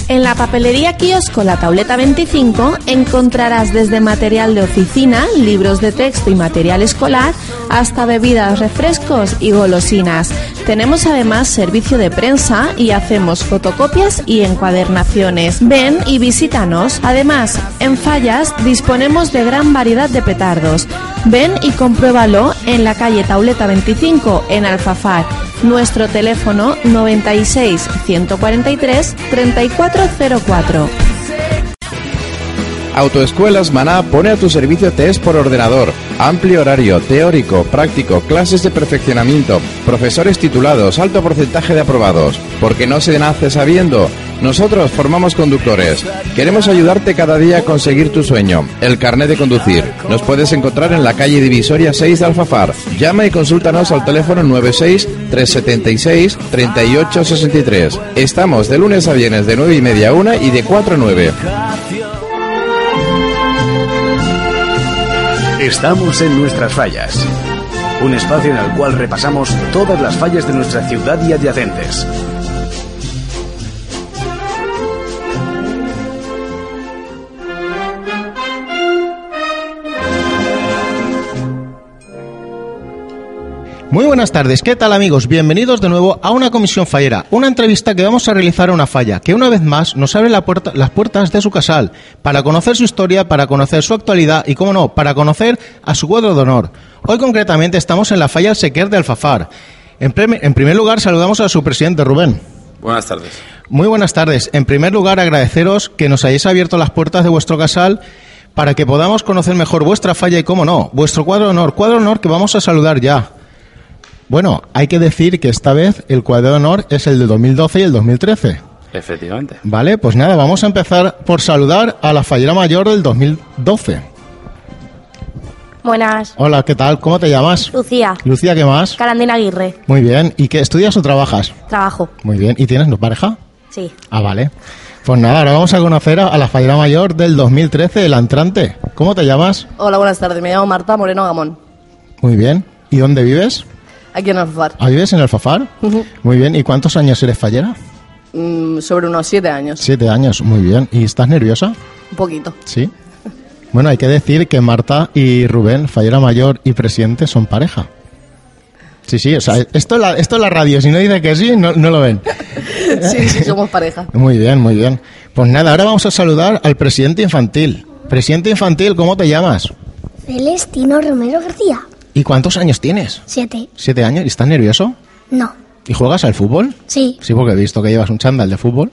En la papelería Kiosco La Tauleta 25 encontrarás desde material de oficina, libros de texto y material escolar, hasta bebidas, refrescos y golosinas. Tenemos además servicio de prensa y hacemos fotocopias y encuadernaciones. Ven y visítanos. Además, en Fallas disponemos de gran variedad de petardos. Ven y compruébalo en la calle Tauleta 25 en Alfafar. Nuestro teléfono 96 143 3404. Autoescuelas Maná pone a tu servicio test por ordenador, amplio horario, teórico, práctico, clases de perfeccionamiento, profesores titulados, alto porcentaje de aprobados. Porque no se nace sabiendo. Nosotros formamos conductores. Queremos ayudarte cada día a conseguir tu sueño, el carnet de conducir. Nos puedes encontrar en la calle Divisoria 6 de Alfafar. Llama y consúltanos al teléfono 96 376 3863. Estamos de lunes a viernes de 9:30 a 1 y de 4 a 9. Estamos en Nuestras Fallas, un espacio en el cual repasamos todas las fallas de nuestra ciudad y adyacentes. Muy buenas tardes, ¿qué tal amigos? Bienvenidos de nuevo a una comisión fallera, una entrevista que vamos a realizar a una falla, que una vez más nos abre las puertas de su casal, para conocer su historia, para conocer su actualidad y, cómo no, para conocer a su cuadro de honor. Hoy concretamente estamos en la falla El Sequer de Alfafar. En primer lugar saludamos a su presidente, Rubén. Buenas tardes. Muy buenas tardes. En primer lugar agradeceros que nos hayáis abierto las puertas de vuestro casal para que podamos conocer mejor vuestra falla y, cómo no, vuestro cuadro de honor que vamos a saludar ya. Bueno, hay que decir que esta vez el cuadro de honor es el de 2012 y el 2013. Efectivamente. Vale, pues nada, vamos a empezar por saludar a la fallera mayor del 2012. Buenas. Hola, ¿qué tal? ¿Cómo te llamas? Lucía. Lucía, ¿qué más? Carandina Aguirre. Muy bien. ¿Y qué estudias o trabajas? Trabajo. Muy bien. ¿Y tienes pareja? Sí. Ah, vale. Pues nada, ahora vamos a conocer a la fallera mayor del 2013, el entrante. ¿Cómo te llamas? Hola, buenas tardes. Me llamo Marta Moreno Gamón. Muy bien. ¿Y dónde vives? Aquí en Alfafar. ¿Ah, vives en Alfafar? Muy bien. ¿Y cuántos años eres fallera? Sobre unos 7 años. 7 años, muy bien. ¿Y estás nerviosa? Un poquito. Sí. Bueno, hay que decir que Marta y Rubén, fallera mayor y presidente, son pareja. Sí, sí, o sea, esto es la radio. Si no dice que sí, no lo ven. Sí, somos pareja. Muy bien, muy bien. Pues nada, ahora vamos a saludar al presidente infantil. Presidente infantil, ¿cómo te llamas? Celestino Romero García. ¿Y cuántos años tienes? 7. 7 años. ¿Y estás nervioso? No. ¿Y juegas al fútbol? Sí. Sí, porque he visto que llevas un chándal de fútbol.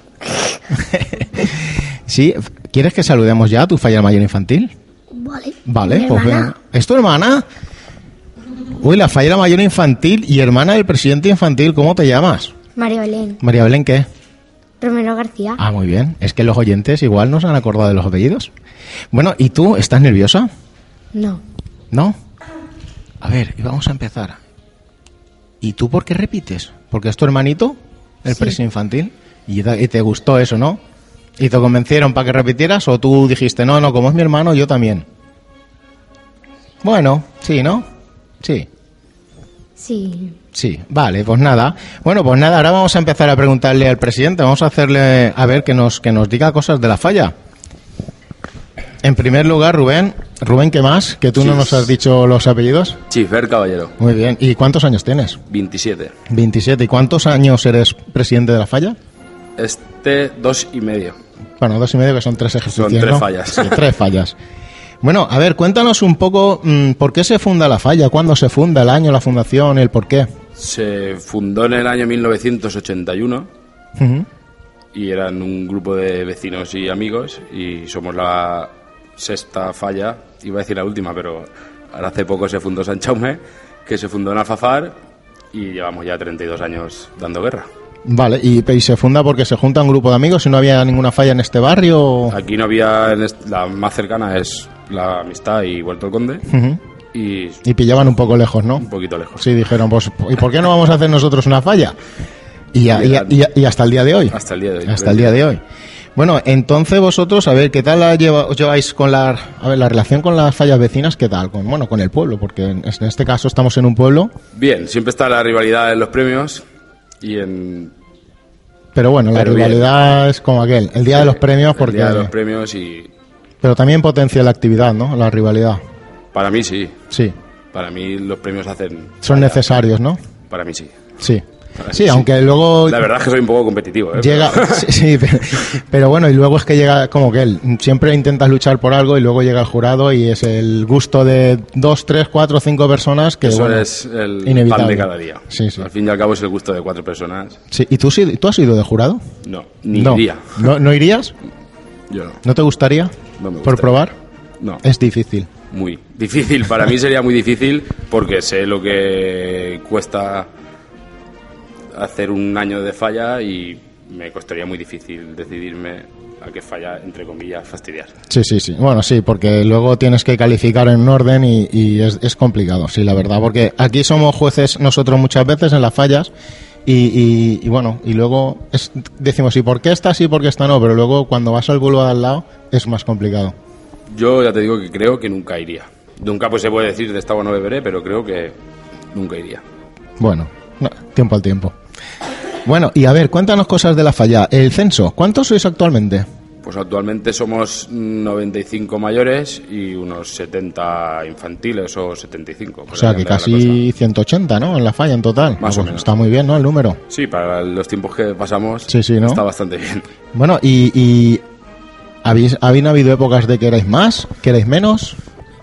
Sí, ¿quieres que saludemos ya a tu fallera mayor infantil? Vale. Vale, Mi pues hermana. venga. ¿Es tu hermana? Uy, la fallera mayor infantil y hermana del presidente infantil, ¿cómo te llamas? María Belén. María Belén, ¿qué? Romero García. Ah, muy bien. Es que los oyentes igual no se han acordado de los apellidos. Bueno, ¿y tú estás nerviosa? No. ¿No? A ver, y vamos a empezar. ¿Y tú por qué repites? ¿Porque es tu hermanito, el presidente infantil? Y te gustó eso, ¿no? ¿Y te convencieron para que repitieras o tú dijiste, no, como es mi hermano, yo también? Bueno, sí, ¿no? Sí. Sí. Sí, vale, pues nada. Bueno, pues nada, ahora vamos a empezar a preguntarle al presidente, vamos a hacerle, a ver, que nos diga cosas de la falla. En primer lugar, Rubén, ¿qué más? Que tú no nos has dicho los apellidos. Chifer Caballero. Muy bien, ¿y cuántos años tienes? 27. 27, ¿y cuántos años eres presidente de la falla? 2 y medio. Bueno, 2 y medio, que son 3 ejercicios, Son 3 ¿no? fallas. Sí, 3 fallas. Bueno, a ver, cuéntanos un poco por qué se funda la falla, cuándo se funda, el año, la fundación, el por qué. Se fundó en el año 1981 y eran un grupo de vecinos y amigos y somos la 6ª falla, iba a decir la última, pero ahora hace poco se fundó Sant Jaume, que se fundó en Alfafar y llevamos ya 32 años dando guerra. Vale, ¿y se funda porque se junta un grupo de amigos y no había ninguna falla en este barrio? Aquí no había, la más cercana es La Amistad y Huerto del Conde. Y pillaban un poco lejos, ¿no? Un poquito lejos. Sí, dijeron, pues, ¿y por qué no vamos a hacer nosotros una falla? Y hasta el día de hoy. Hasta el día de hoy. Hasta el día de hoy. Bueno, entonces vosotros, a ver, ¿qué tal os lleváis con la relación con las fallas vecinas? ¿Qué tal? Con el pueblo, porque en este caso estamos en un pueblo. Bien, siempre está la rivalidad en los premios y en Pero bueno, la Pero bien. rivalidad es como aquel, el día de los premios, porque... El día de los premios y... Pero también potencia la actividad, ¿no? La rivalidad. Para mí sí. Sí, Para mí los premios hacen... son necesarios, ¿no? Para mí sí. Sí. Para mí Sí, aunque luego... La verdad es que soy un poco competitivo, ¿eh? Llega, sí, pero bueno, y luego es que llega como que él siempre intentas luchar por algo y luego llega el jurado y es el gusto de 2, 3, 4, 5 personas que Eso bueno, es el pan inevitable. de cada día. Sí, sí. Al fin y al cabo es el gusto de 4 personas. Sí, ¿y tú has ido de jurado? No, ni no. iría. ¿No irías? Yo no. ¿No te gustaría? No me ¿Por gustaría. probar? No. Es difícil. Muy difícil. Para mí sería muy difícil porque sé lo que cuesta hacer un año de falla y me costaría muy difícil decidirme a qué falla, entre comillas, fastidiar. Sí, sí, sí. Bueno, sí, porque luego tienes que calificar en un orden y es complicado, sí, la verdad. Porque aquí somos jueces nosotros muchas veces en las fallas y bueno, y luego decimos, ¿y por qué esta sí, por qué esta no? Pero luego cuando vas al bulo de al lado es más complicado. Yo ya te digo que creo que nunca iría. Nunca pues se puede decir de esta o no beberé, pero creo que nunca iría. Bueno, no, tiempo al tiempo. Bueno, y a ver, cuéntanos cosas de la falla. El censo, ¿cuántos sois actualmente? Pues actualmente somos 95 mayores y unos 70 infantiles o 75. O sea, que casi 180, ¿no? En la falla en total. Más o Pues menos. Está muy bien, ¿no? El número. Sí, para los tiempos que pasamos Sí, sí, ¿no? está bastante bien. Bueno, y ¿habéis habido épocas de que erais más, que erais menos?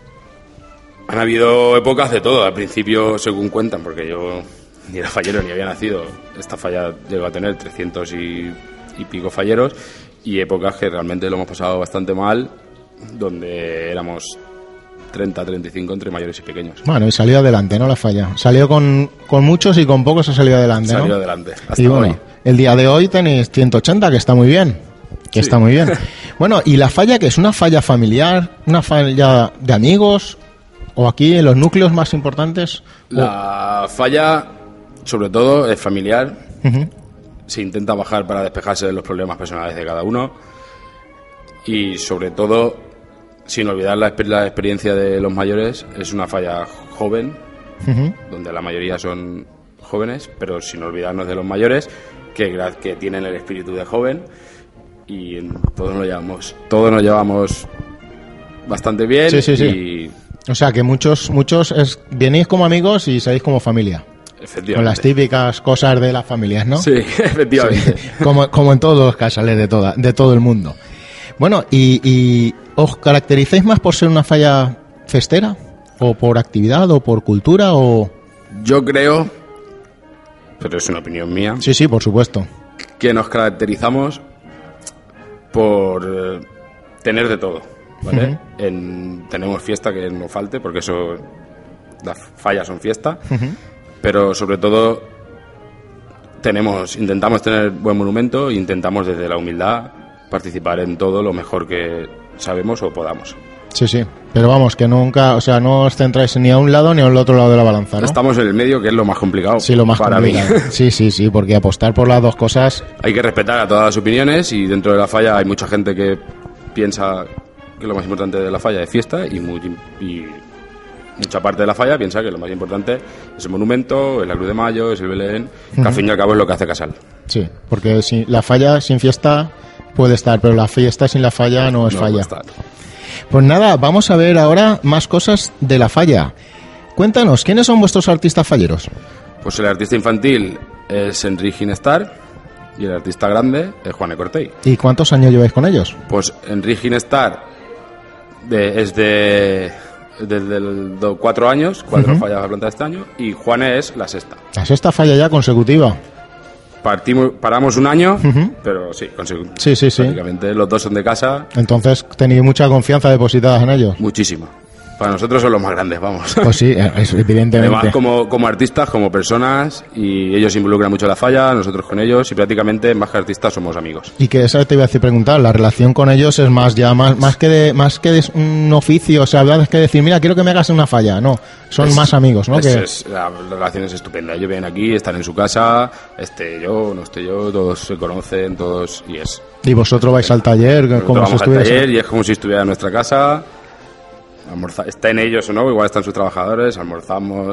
Han habido épocas de todo. Al principio, según cuentan, porque yo ni era fallero ni había nacido, esta falla llegó a tener 300 y pico falleros, y épocas que realmente lo hemos pasado bastante mal, donde éramos 30, 35 entre mayores y pequeños. Bueno, y salió adelante, ¿no? La falla. Salió con muchos y con pocos ha salido adelante, ¿no? Salió adelante. Hasta Y bueno, hoy. el día de hoy tenéis 180, que está muy bien. Que Sí. está muy bien. Bueno, ¿y la falla que es? ¿Una falla familiar? ¿Una falla de amigos? ¿O aquí en los núcleos más importantes? La falla, sobre todo, es familiar. Ujú. Se intenta bajar para despejarse de los problemas personales de cada uno. Y sobre todo, sin olvidar la experiencia de los mayores, es una falla joven, Ujú. donde la mayoría son jóvenes, pero sin olvidarnos de los mayores, que tienen el espíritu de joven. Y todos nos llevamos bastante bien. Sí, sí, sí. Y O sea, que muchos venís como amigos y salís como familia. efectivamente. Con las típicas cosas de las familias, ¿no? Sí, efectivamente. Como en todos los casales de todo el mundo. Bueno, ¿y os caracterizáis más por ser una falla festera? ¿O por actividad? ¿O por cultura? ¿O...? Yo creo, pero es una opinión mía, Sí, sí, por supuesto. que nos caracterizamos por tener de todo, ¿vale? Tenemos fiesta, que no falte, porque eso, las fallas son fiesta, pero sobre todo intentamos tener buen monumento e intentamos desde la humildad participar en todo lo mejor que sabemos o podamos. Sí, sí. Pero vamos, que nunca, o sea, no os centráis ni a un lado ni al otro lado de la balanza, ¿no? Estamos en el medio, que es lo más complicado. Sí, lo más para complicado. mí. Sí, sí, sí, porque apostar por las dos cosas... Hay que respetar a todas las opiniones, y dentro de la falla hay mucha gente que piensa que lo más importante de la falla es fiesta, y mucha parte de la falla piensa que lo más importante es el monumento, es la Cruz de Mayo, es el Belén, que al fin y al cabo es lo que hace Casal. Sí, porque la falla sin fiesta puede estar, pero la fiesta sin la falla no es No falla. puede estar. Pues nada, vamos a ver ahora más cosas de la falla. Cuéntanos, ¿quiénes son vuestros artistas falleros? Pues el artista infantil es Enric Ginestar y el artista grande es Juan Cortey. ¿Y cuántos años lleváis con ellos? Pues Enric Ginestar es desde 4 años, 4 fallas a planta este año, y Juan es la sexta. La sexta falla ya consecutiva. Paramos un año, pero sí, Sí, sí, sí. prácticamente los dos son de casa, Entonces tenéis mucha confianza depositada en ellos. muchísima. Para nosotros son los más grandes, vamos. Pues sí, evidentemente. Además, como artistas, como personas, y ellos se involucran mucho en la falla, nosotros con ellos, y prácticamente más que artistas somos amigos. Y que eso te iba a preguntar, la relación con ellos es más que de un oficio, o sea, es que decir, mira, quiero que me hagas una falla, no, son más amigos, ¿no? La relación es estupenda. Ellos vienen aquí, están en su casa, esté yo, no esté yo, todos se conocen, todos, y es... Y vosotros vais al taller, Nosotros como si vamos al estuvierais... taller y es como si estuviera en nuestra casa. Está en ellos o no, igual están sus trabajadores, almorzamos,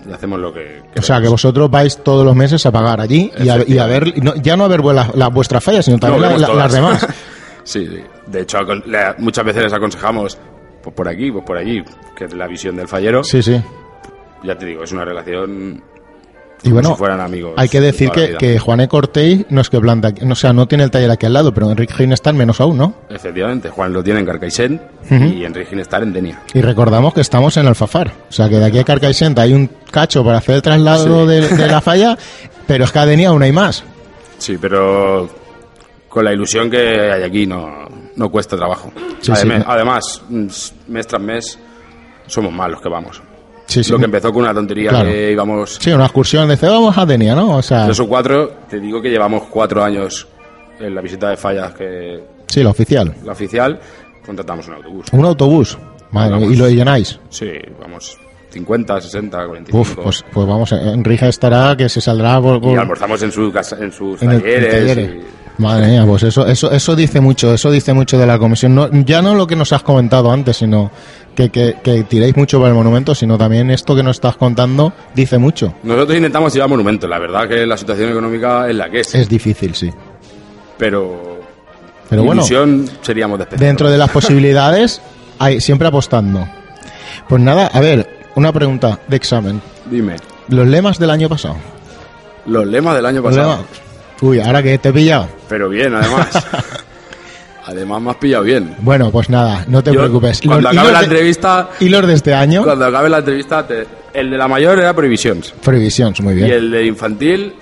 y hacemos lo que O sea, que queremos. vosotros vais todos los meses a pagar allí y a ver, ya no a ver las vuestras fallas, sino también No, vemos las todas. demás. Sí, sí. De hecho, muchas veces les aconsejamos, pues por aquí, pues por allí, que es la visión del fallero. Sí, sí. Ya te digo, es una relación Y como bueno, si fueran amigos. hay que de decir toda la vida. que Juan Cortey no es que planta, o sea, no tiene el taller aquí al lado, pero Enrique Ginestar menos aún, ¿no? Efectivamente, Juan lo tiene en Carcaixent y Enrique Ginestar en Denia. Y recordamos que estamos en Alfafar, o sea, que de aquí a Carcaixent hay un cacho para hacer el traslado Sí. de la falla, pero es que a Denia aún hay más. Sí, pero con la ilusión que hay aquí no cuesta trabajo. Sí, Además, mes tras mes somos más los que vamos. Sí, sí. Lo que empezó con una tontería Claro. que íbamos Sí, una excursión de vamos a Denia, ¿no? O sea, 3 o 4, te digo que llevamos 4 años en la visita de fallas, que sí, la oficial. la oficial, contratamos un autobús. Un autobús, madre mía, Vamos. y lo llenáis. Sí, vamos 50, 60, 45. Uf, pues vamos, Enrique estará que se saldrá Y almorzamos en su casa, en sus en el talleres. taller. Madre mía, pues eso dice mucho de la comisión. No, ya no lo que nos has comentado antes, sino que tiréis mucho para el monumento, sino también esto que nos estás contando dice mucho. Nosotros intentamos llevar monumentos. La verdad que la situación económica es la que es. Es difícil, sí. Pero bueno, ilusión seríamos de especial. dentro de las posibilidades, hay siempre apostando. Pues nada, a ver, una pregunta de examen. Dime, Los lemas del año pasado. los lemas del año Los pasado. lemas- Uy, ahora que te he pillado. Pero bien, además. Además me has pillado bien. Bueno, pues nada, no te Yo, preocupes. Cuando Los acabe la hilos entrevista, hilos de este año, cuando acabe la entrevista, el de la mayor era Prohibitions. Prohibitions, muy bien. Y el de infantil,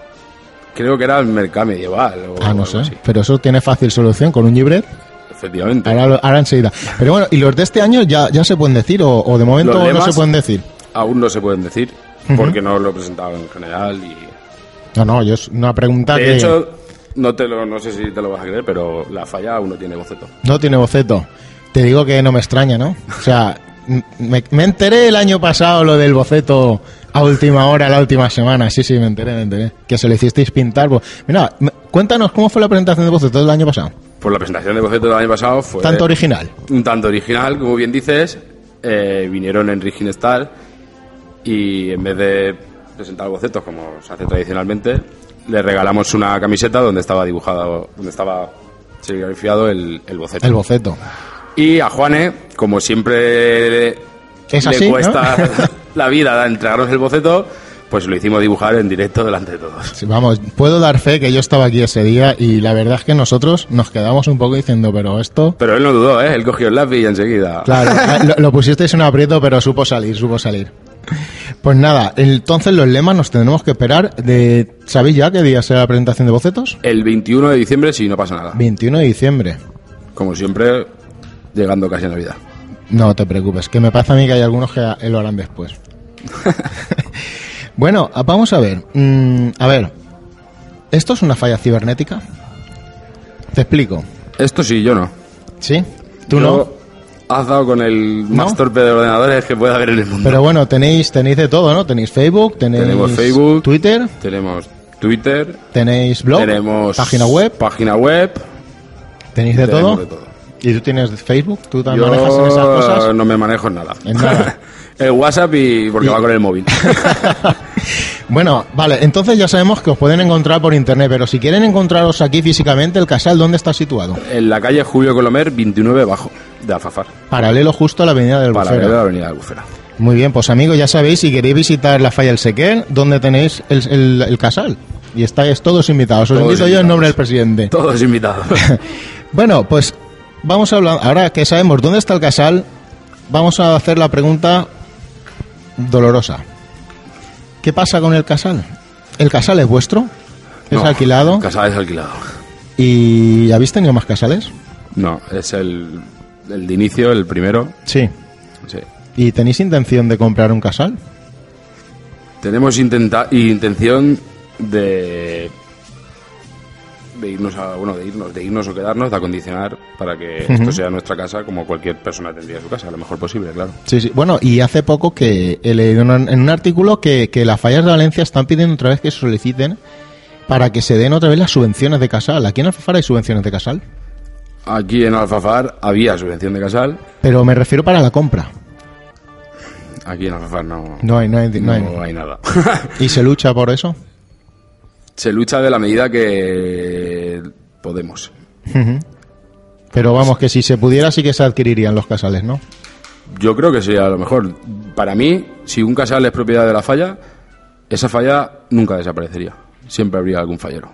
creo que era el mercado medieval. O Ah, no algo sé, así. pero eso tiene fácil solución con un libret. Efectivamente. Ahora enseguida. Pero bueno, ¿y los de este año ya se pueden decir o de momento Los no lemas- se pueden decir? Aún no se pueden decir, porque no lo he presentado en general. Y No, yo es una pregunta de que hecho, no sé si te lo vas a creer, pero la falla aún no tiene boceto. no tiene boceto. Te digo que no me extraña, ¿no? O sea, me enteré el año pasado lo del boceto a última hora, la última semana. Sí, me enteré. Que se lo hicisteis pintar. Pues, mira, cuéntanos cómo fue la presentación de boceto del año pasado. Pues la presentación de boceto del año pasado fue Tanto original. un tanto original, como bien dices. Vinieron Enrique Ginestar y en vez de presentar bocetos como se hace tradicionalmente, le regalamos una camiseta donde estaba dibujado, donde estaba serigrafiado el boceto. El boceto. Y a Juane, como siempre Es así, le ¿no? cuesta la vida entregarnos el boceto, pues lo hicimos dibujar en directo delante de todos. Sí, vamos, puedo dar fe que yo estaba aquí ese día y la verdad es que nosotros nos quedamos un poco diciendo, pero esto... Pero él no dudó, ¿eh? Él cogió el lápiz y enseguida... Claro, lo pusisteis en un aprieto, pero supo salir. Pues nada, entonces los lemas nos tendremos que esperar. ¿Sabéis ya qué día será la presentación de bocetos? El 21 de diciembre, si no pasa nada. 21 de diciembre. Como siempre, llegando casi a Navidad. No te preocupes, que me parece a mí que hay algunos que lo harán después. Bueno, vamos a ver. A ver, ¿esto es una falla cibernética? Te explico. Esto sí, yo no. ¿Sí? ¿Tú Yo no? Has dado con el ¿No? más torpe de ordenadores que pueda haber en el mundo. Pero bueno, tenéis de todo, ¿no? Tenéis Facebook, Tenemos Facebook, Twitter, Tenemos Twitter, tenéis blog, tenemos página web, tenéis de tenemos todo. de todo. ¿Y tú tienes Facebook? ¿Tú te Yo manejas en esas cosas? no me manejo en nada. En nada. El WhatsApp porque va con el móvil. Bueno, vale, entonces ya sabemos que os pueden encontrar por internet, pero si quieren encontraros aquí físicamente, el casal, ¿dónde está situado? En la calle Julio Colomer, 29 Bajo, de Alfafar. Paralelo justo a la avenida del Para ver Bufera. la avenida de Albufera. Muy bien, pues amigos, ya sabéis, si queréis visitar la falla del Sequer, ¿dónde tenéis el casal? Y estáis todos invitados. Os Todos invito yo en invitados. nombre del presidente. Todos invitados. Bueno, pues vamos a hablar, ahora que sabemos dónde está el casal, vamos a hacer la pregunta dolorosa. ¿Qué pasa con el casal? ¿El casal es vuestro? ¿Es No, alquilado? el casal es alquilado. ¿Y habéis tenido más casales? No, es el de inicio, el primero. Sí. Sí. ¿Y tenéis intención de comprar un casal? Tenemos intención de irnos de irnos o quedarnos, de acondicionar para que esto sea nuestra casa como cualquier persona tendría su casa, lo mejor posible, claro. Sí, sí. Bueno, y hace poco que he leído en un artículo que las fallas de Valencia están pidiendo otra vez que se soliciten para que se den otra vez las subvenciones de casal. ¿Aquí en Alfafar hay subvenciones de casal? Aquí en Alfafar había subvención de casal. Pero me refiero para la compra. Aquí en Alfafar no No hay nada. ¿Y se lucha por eso? Se lucha de la medida que podemos. Pero vamos, que si se pudiera sí que se adquirirían los casales, ¿no? Yo creo que sí, a lo mejor. Para mí, si un casal es propiedad de la falla, esa falla nunca desaparecería. Siempre habría algún fallero.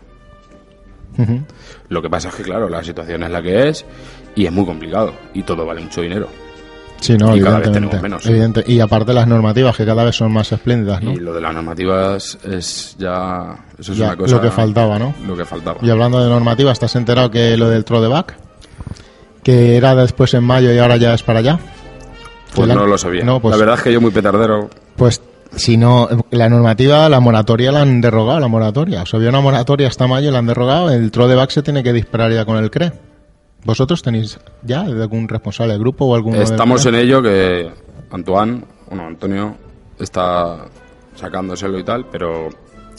Lo que pasa es que, claro, la situación es la que es y es muy complicado y todo vale mucho dinero. Sí, no, y cada vez evidentemente. tenemos menos. Y aparte las normativas, que cada vez son más espléndidas, ¿no? Y lo de las normativas es ya... Eso es Ya, una cosa... lo que faltaba, ¿no? Lo que faltaba. Y hablando de normativas, ¿te has enterado que lo del throwback, que era después en mayo y ahora ya es para allá? Pues no lo sabía. No, pues, la verdad es que yo muy petardero. Pues si no, la normativa, la moratoria la han derogado, la moratoria. O sea, había una moratoria hasta mayo y la han derogado. El throwback se tiene que disparar ya con el CRE. ¿Vosotros tenéis ya algún responsable del grupo o algún... Estamos en ello, que Antonio está sacándoselo y tal, pero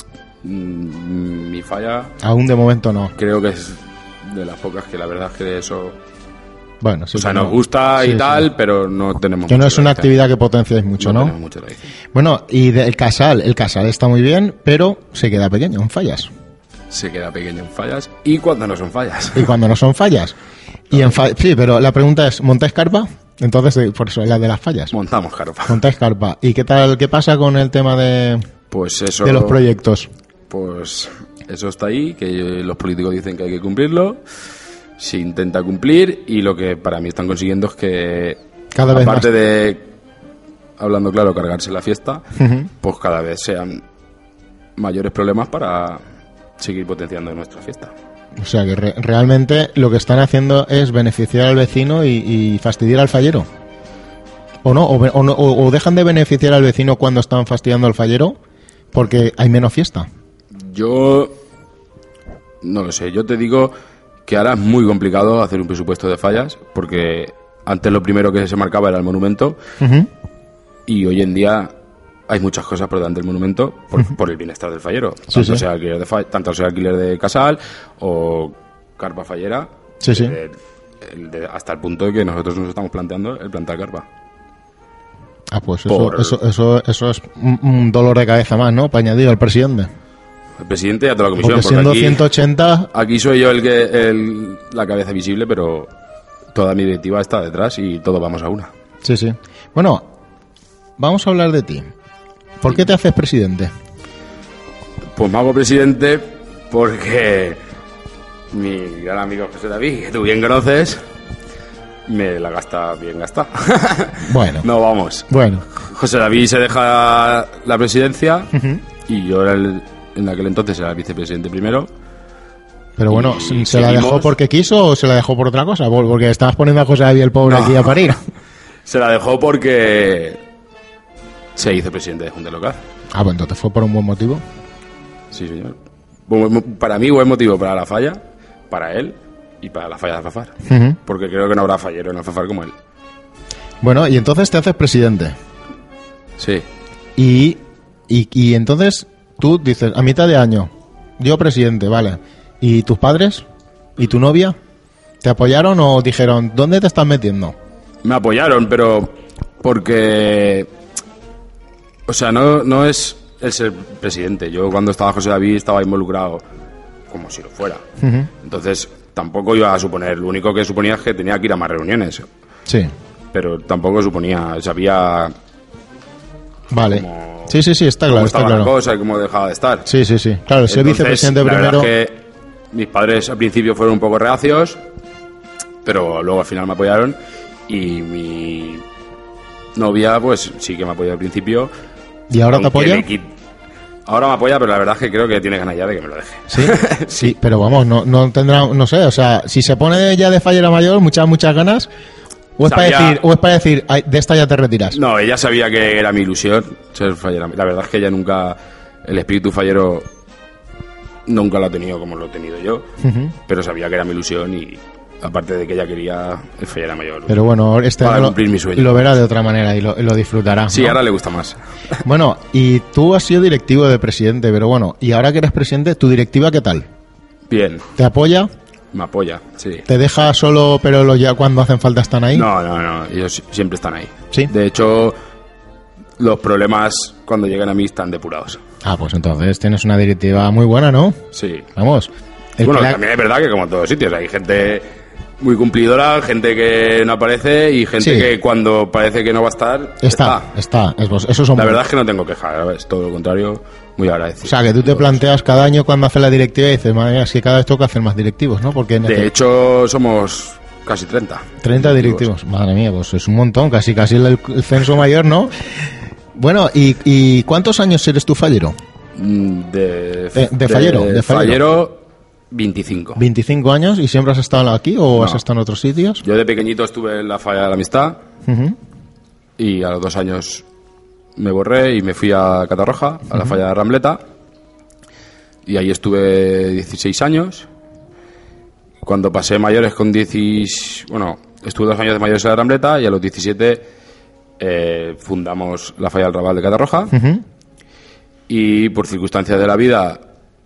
mi falla... Aún de momento no. Creo que es de las pocas que la verdad es que eso... Bueno, sí, o sea, no. nos gusta y Sí, tal, sí. pero no tenemos... Que no mucha es una tradición. actividad que potenciáis mucho, ¿no? tenemos mucha tradición. Bueno, y el casal está muy bien, pero se queda pequeño en fallas. Se queda pequeño en fallas y cuando no son fallas. Y cuando no son fallas. Sí, pero la pregunta es, ¿montáis carpa? Entonces, por eso, la de las fallas. Montamos carpa. Montáis carpa. ¿Y qué tal, qué pasa con el tema de Pues eso... los proyectos? Pues eso está ahí, que los políticos dicen que hay que cumplirlo, se intenta cumplir y lo que para mí están consiguiendo es que, Cada vez aparte más. de, hablando claro, cargarse la fiesta, pues cada vez sean mayores problemas para seguir potenciando nuestra fiesta. O sea, que realmente lo que están haciendo es beneficiar al vecino y fastidiar al fallero. ¿O no? ¿O dejan de beneficiar al vecino cuando están fastidiando al fallero porque hay menos fiesta? Yo no lo sé, yo te digo que ahora es muy complicado hacer un presupuesto de fallas, porque antes lo primero que se marcaba era el monumento, y hoy en día hay muchas cosas por delante del monumento por el bienestar del fallero, tanto sea alquiler tanto sea alquiler de casal o carpa fallera, hasta el punto de que nosotros nos estamos planteando el plantar carpa. Ah, pues eso es un dolor de cabeza más, ¿no? Para añadir al presidente. El presidente y a toda la comisión. Porque siendo aquí, 180... Aquí soy yo la cabeza visible, pero toda mi directiva está detrás y todos vamos a una. Sí, sí. Bueno, vamos a hablar de ti. ¿Por qué te haces presidente? Pues me hago presidente porque mi gran amigo José David, que tú bien conoces, me la gasta bien gastada. Bueno. No, vamos. Bueno. José David se deja la presidencia y yo en aquel entonces era el vicepresidente primero. Pero bueno, y ¿se la dejó porque quiso o se la dejó por otra cosa? Porque estabas poniendo a José David el pobre aquí a parir. Se la dejó porque se hizo presidente de Junta Local. Ah, pues entonces fue por un buen motivo. Sí, señor. Para mí, buen motivo para la falla, para él y para la falla de Alfafar. Porque creo que no habrá fallero en Alfafar como él. Bueno, y entonces te haces presidente. Sí. Y entonces tú dices, a mitad de año, yo presidente, vale. ¿Y tus padres? ¿Y tu novia? ¿Te apoyaron o dijeron, ¿dónde te estás metiendo? Me apoyaron, pero porque... O sea, no es el ser presidente. Yo cuando estaba José David estaba involucrado como si lo fuera. Entonces tampoco iba a suponer. Lo único que suponía es que tenía que ir a más reuniones. Sí. Pero tampoco suponía... Sabía... Vale. Cómo, sí, está claro, está claro. La cosa y cómo dejaba de estar. Sí. Claro, ser vicepresidente la primero... verdad es que mis padres al principio fueron un poco reacios, pero luego al final me apoyaron y mi novia pues sí que me apoyó al principio. ¿Y ahora te apoya? Ahora me apoya, pero la verdad es que creo que tiene ganas ya de que me lo deje. Sí, sí, pero vamos, no tendrá, no sé, o sea, si se pone ya de fallera mayor, muchas ganas, o es para decir, "Ay, de esta ya te retiras". No, ella sabía que era mi ilusión ser fallera. La verdad es que ella nunca, el espíritu fallero nunca lo ha tenido como lo he tenido yo, pero sabía que era mi ilusión y aparte de que ella quería el fallera mayor. Pero bueno, este para año cumplir mi sueño. lo verá de otra manera y lo disfrutará. Sí, ¿no? ahora le gusta más. Bueno, y tú has sido directivo de presidente, pero bueno, y ahora que eres presidente, ¿tu directiva qué tal? Bien, ¿Te apoya? me apoya, sí. ¿Te deja solo, pero ya cuando hacen falta están ahí? No, ellos siempre están ahí. ¿Sí? De hecho, los problemas cuando llegan a mí están depurados. Ah, pues entonces tienes una directiva muy buena, ¿no? Sí. Vamos. Bueno, también es verdad que como en todos sitios hay gente muy cumplidora, gente que no aparece y gente que cuando parece que no va a estar, está. Eso son la verdad es que no tengo queja, es todo lo contrario, muy agradecido. O sea, que tú te planteas cada año cuando haces la directiva y dices, madre mía, es que cada vez toca hacer más directivos, ¿no? Porque de hecho somos casi 30. 30 directivos. Madre mía, pues es un montón, casi el censo mayor, ¿no? Bueno, ¿y cuántos años eres tú fallero? De fallero, 25. 25 años, ¿y siempre has estado aquí o has estado en otros sitios? Yo de pequeñito estuve en la falla de la Amistad y a los 2 años me borré y me fui a Catarroja, a la falla de Rambleta, y ahí estuve 16 años. Cuando pasé mayores con estuve 2 años de mayores en la Rambleta y a los 17 fundamos la falla del Raval de Catarroja y por circunstancias de la vida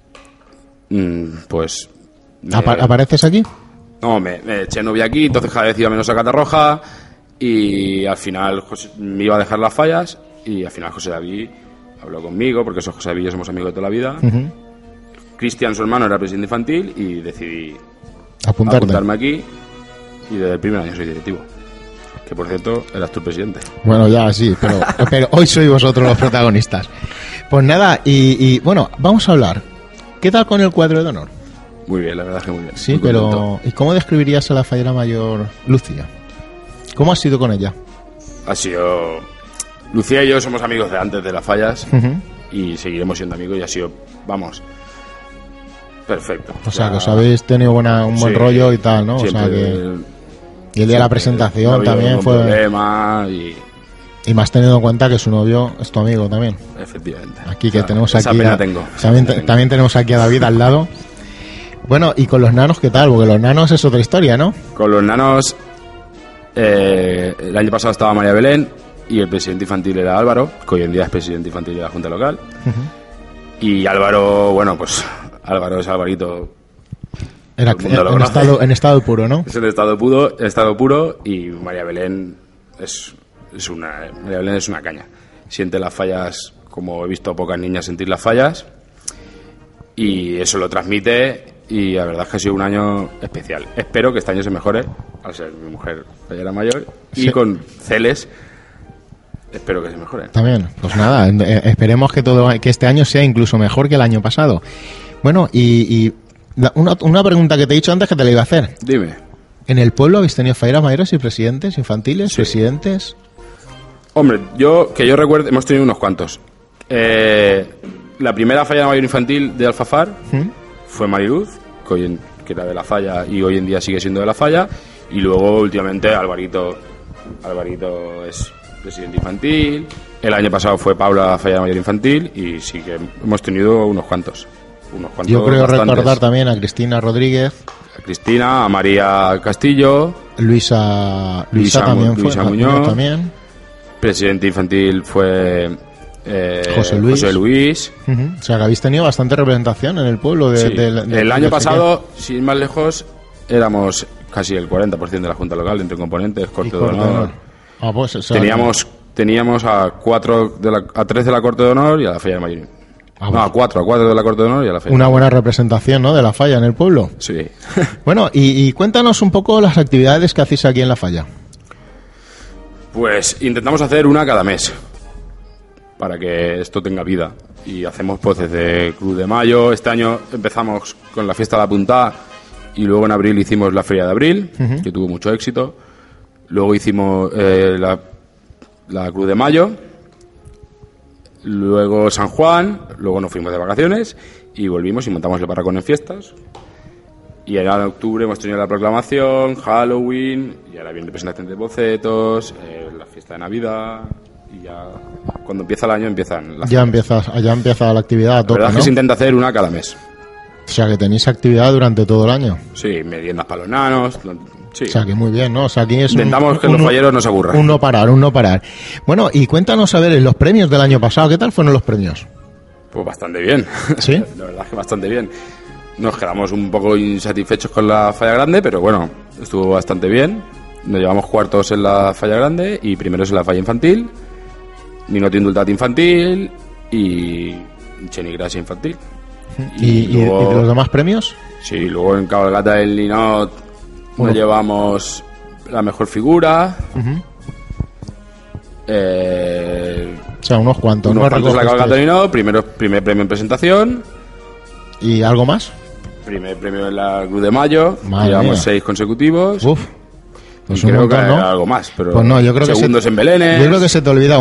pues... ¿Apareces aquí? No, me eché novia aquí, entonces cada vez iba menos a Catarroja y al final me iba a dejar las fallas y al final José David habló conmigo, porque José David y yo somos amigos de toda la vida. Cristian, su hermano, era presidente infantil y decidí apuntarme aquí y desde el primer año soy directivo. Que por cierto, eras tu presidente. Bueno, ya sí, pero hoy sois vosotros los protagonistas. Pues nada, y bueno, vamos a hablar. ¿Qué tal con el cuadro de honor? Muy bien, la verdad es que muy bien. Sí, pero ¿y cómo describirías a la fallera mayor Lucía? ¿Cómo has sido con ella? Ha sido... Lucía y yo somos amigos de antes de las fallas y seguiremos siendo amigos y ha sido, vamos, perfecto. O sea, que os habéis tenido un buen rollo y tal, ¿no? O sea, que... Y el día de la presentación también fue... problema y más teniendo en cuenta que su novio es tu amigo también. Efectivamente. Aquí que tenemos esa aquí... pena tengo. También tenemos aquí a David al lado. Bueno, y con los nanos, ¿qué tal? Porque los nanos es otra historia, ¿no? Con los nanos... el año pasado estaba María Belén y el presidente infantil era Álvaro, que hoy en día es presidente infantil de la Junta Local. Y Álvaro, bueno, pues Álvaro es Alvarito. Era en estado puro, ¿no? Es en estado puro y María Belén María Belén es una caña. Siente las fallas como he visto pocas niñas sentir las fallas y eso lo transmite y la verdad es que ha sido un año especial. Espero que este año se mejore, al ser mi mujer fallera mayor y con Celes espero que se mejore. También, pues nada, esperemos que este año sea incluso mejor que el año pasado. Bueno, y una pregunta que te he dicho antes que te la iba a hacer. Dime. ¿En el pueblo habéis tenido falleras mayores y presidentes infantiles? Sí. ¿Presidentes? Hombre, yo recuerdo, hemos tenido unos cuantos. La primera fallera mayor infantil de Alfafar fue Mariluz, que era de la falla y hoy en día sigue siendo de la falla. Y luego, últimamente, Alvarito es presidente infantil. El año pasado fue Paula, fallera mayor infantil. Y sí que hemos tenido unos cuantos. Yo creo recordar también a Cristina Rodríguez. A Cristina, a María Castillo. Luisa también fue. Luisa Muñoz también. Presidente infantil fue José Luis. O sea, que habéis tenido bastante representación en el pueblo. El año pasado, sin ir más lejos, éramos casi el 40% de la Junta Local entre componentes, corte de honor. Pues, o sea, teníamos a 3 de la corte de honor y a la falla de mayor. A 4 de la corte de honor y a la falla. Una buena representación, ¿no?, de la falla en el pueblo. Sí. Bueno, y cuéntanos un poco las actividades que hacéis aquí en la falla. Pues intentamos hacer una cada mes para que esto tenga vida y hacemos pues desde Cruz de Mayo. Este año empezamos con la fiesta de la Punta y luego en abril hicimos la Feria de Abril, que tuvo mucho éxito. Luego hicimos la Cruz de Mayo, luego San Juan, luego nos fuimos de vacaciones y volvimos y montamos el barracón en fiestas. Y ahora en octubre hemos tenido la proclamación, Halloween, y ahora viene presentación de bocetos, la fiesta de Navidad, y ya cuando empieza el año empiezan las fiestas. Ya empieza la actividad a tope, la verdad, ¿no? Es que se intenta hacer una cada mes. O sea, que tenéis actividad durante todo el año. Sí, meriendas para los nanos. Sí. O sea, que muy bien, ¿no? O sea, aquí es intentamos que los falleros no se aburran. Un no parar. Bueno, y cuéntanos, a ver, los premios del año pasado, ¿qué tal fueron los premios? Pues bastante bien. ¿Sí? La verdad es que bastante bien. Nos quedamos un poco insatisfechos con la falla grande, pero bueno, estuvo bastante bien. Nos llevamos cuartos en la falla grande y primeros en la falla infantil. Ninot Indultat infantil y Chenigracia infantil. ¿Y los demás premios? Sí, luego en cabalgata del Ninot nos llevamos la mejor figura. O sea, unos cuantos. Unos cuantos la cabalgata del Ninot, primer premio en presentación. ¿Y algo más? Primer premio en la Cruz de Mayo. Madre Llevamos mía. 6 consecutivos. Uf. Pues y creo montón, que ¿no? algo más, pero pues no, yo creo segundos en Belénes. Yo creo que se te olvida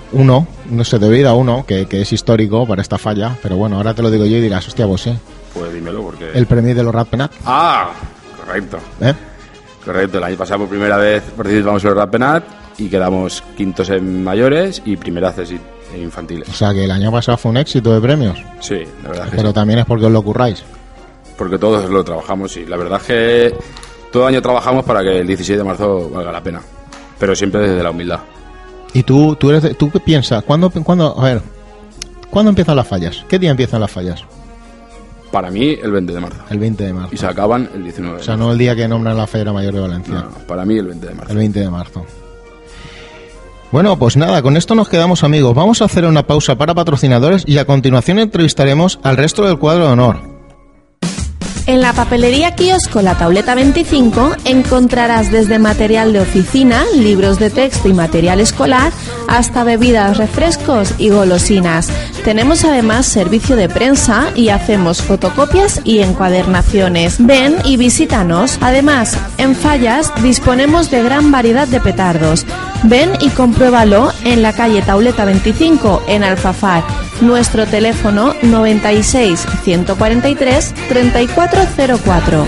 uno que es histórico para esta falla, pero bueno, ahora te lo digo yo y dirás, hostia, vos, Pues dímelo, porque... el premio de los Rat Penat. Ah, correcto. ¿Eh? Correcto, el año pasado por primera vez participamos en el Rat Penat y quedamos quintos en mayores y primerazos en infantiles. O sea que el año pasado fue un éxito de premios. Sí, la verdad que Pero sí. también es porque os lo curráis. Porque todos lo trabajamos, sí. La verdad es que todo año trabajamos para que el 16 de marzo valga la pena. Pero siempre desde la humildad. ¿Y tú qué piensas? ¿Cuándo empiezan las fallas? ¿Qué día empiezan las fallas? Para mí, el 20 de marzo. El 20 de marzo. Y se acaban el 19 de O sea, marzo. no el día que nombran la Fallera Mayor de Valencia. No, para mí, el 20 de marzo. El 20 de marzo. Bueno, pues nada, con esto nos quedamos, amigos. Vamos a hacer una pausa para patrocinadores y a continuación entrevistaremos al resto del cuadro de honor. En la papelería Kiosco La Tauleta 25 encontrarás desde material de oficina, libros de texto y material escolar, hasta bebidas, refrescos y golosinas. Tenemos además servicio de prensa y hacemos fotocopias y encuadernaciones. Ven y visítanos. Además, en Fallas disponemos de gran variedad de petardos. Ven y compruébalo en la calle Tauleta 25 en Alfafar. Nuestro teléfono 96 143 3404.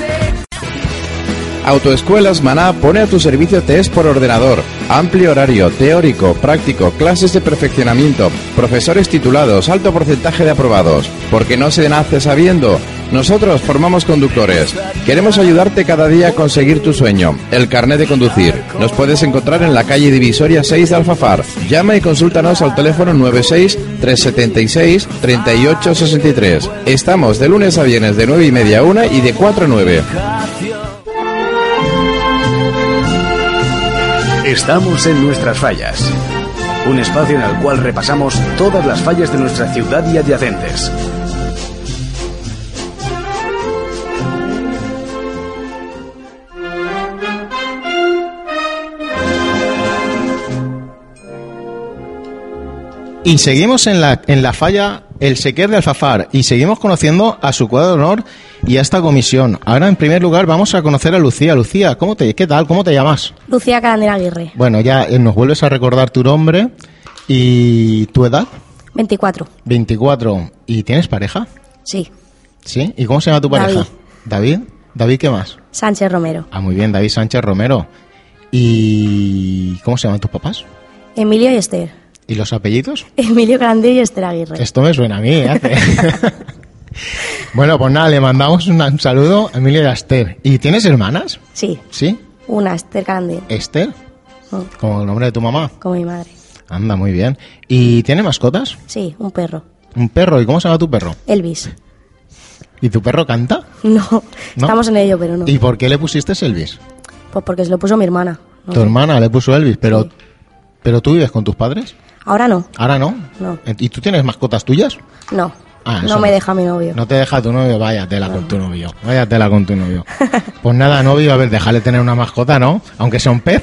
Autoescuelas Maná pone a tu servicio test por ordenador, amplio horario, teórico, práctico, clases de perfeccionamiento, profesores titulados, alto porcentaje de aprobados. Porque no se nace sabiendo. Nosotros formamos conductores. Queremos ayudarte cada día a conseguir tu sueño, el carnet de conducir. Nos puedes encontrar en la calle Divisoria 6 de Alfafar. Llama y consúltanos al teléfono 96 376 3863. Estamos de lunes a viernes de 9:30 a 1 y de 4 a 9. Estamos en Nuestras Fallas, un espacio en el cual repasamos todas las fallas de nuestra ciudad y adyacentes. Y seguimos en la falla El Sequer de Alfafar y seguimos conociendo a su cuadro de honor y a esta comisión. Ahora, en primer lugar, vamos a conocer a Lucía. Lucía, ¿qué tal? ¿Cómo te llamas? Lucía Carandera Aguirre. Bueno, ya nos vuelves a recordar tu nombre y tu edad. 24. 24. ¿Y tienes pareja? Sí. ¿Sí? ¿Y cómo se llama tu pareja? David. ¿David qué más? Sánchez Romero. Ah, muy bien, David Sánchez Romero. ¿Y cómo se llaman tus papás? Emilio y Esther. ¿Y los apellidos? Emilio Carandera y Esther Aguirre. Esto me suena a mí, ¿eh? Bueno, pues nada, le mandamos un saludo a Emilio y a Esther. ¿Y tienes hermanas? Sí. ¿Sí? Una, Esther Carandera. ¿Esther? Como el nombre de tu mamá. Como mi madre. Anda, muy bien. ¿Y tiene mascotas? Sí, un perro. ¿Un perro? ¿Y cómo se llama tu perro? Elvis. ¿Y tu perro canta? No, estamos en ello, pero no. ¿Y por qué le pusiste Elvis? Pues porque se lo puso mi hermana. No Tu sé. hermana le puso Elvis, pero, Sí. ¿pero tú vives con tus padres? Ahora no. ¿Ahora no? No. ¿Y tú tienes mascotas tuyas? No. Ah, eso no me deja mi novio. No te deja tu novio, vaya tela con tu novio. Vaya tela con tu novio. Pues nada, novio, a ver, déjale tener una mascota, ¿no? Aunque sea un pez.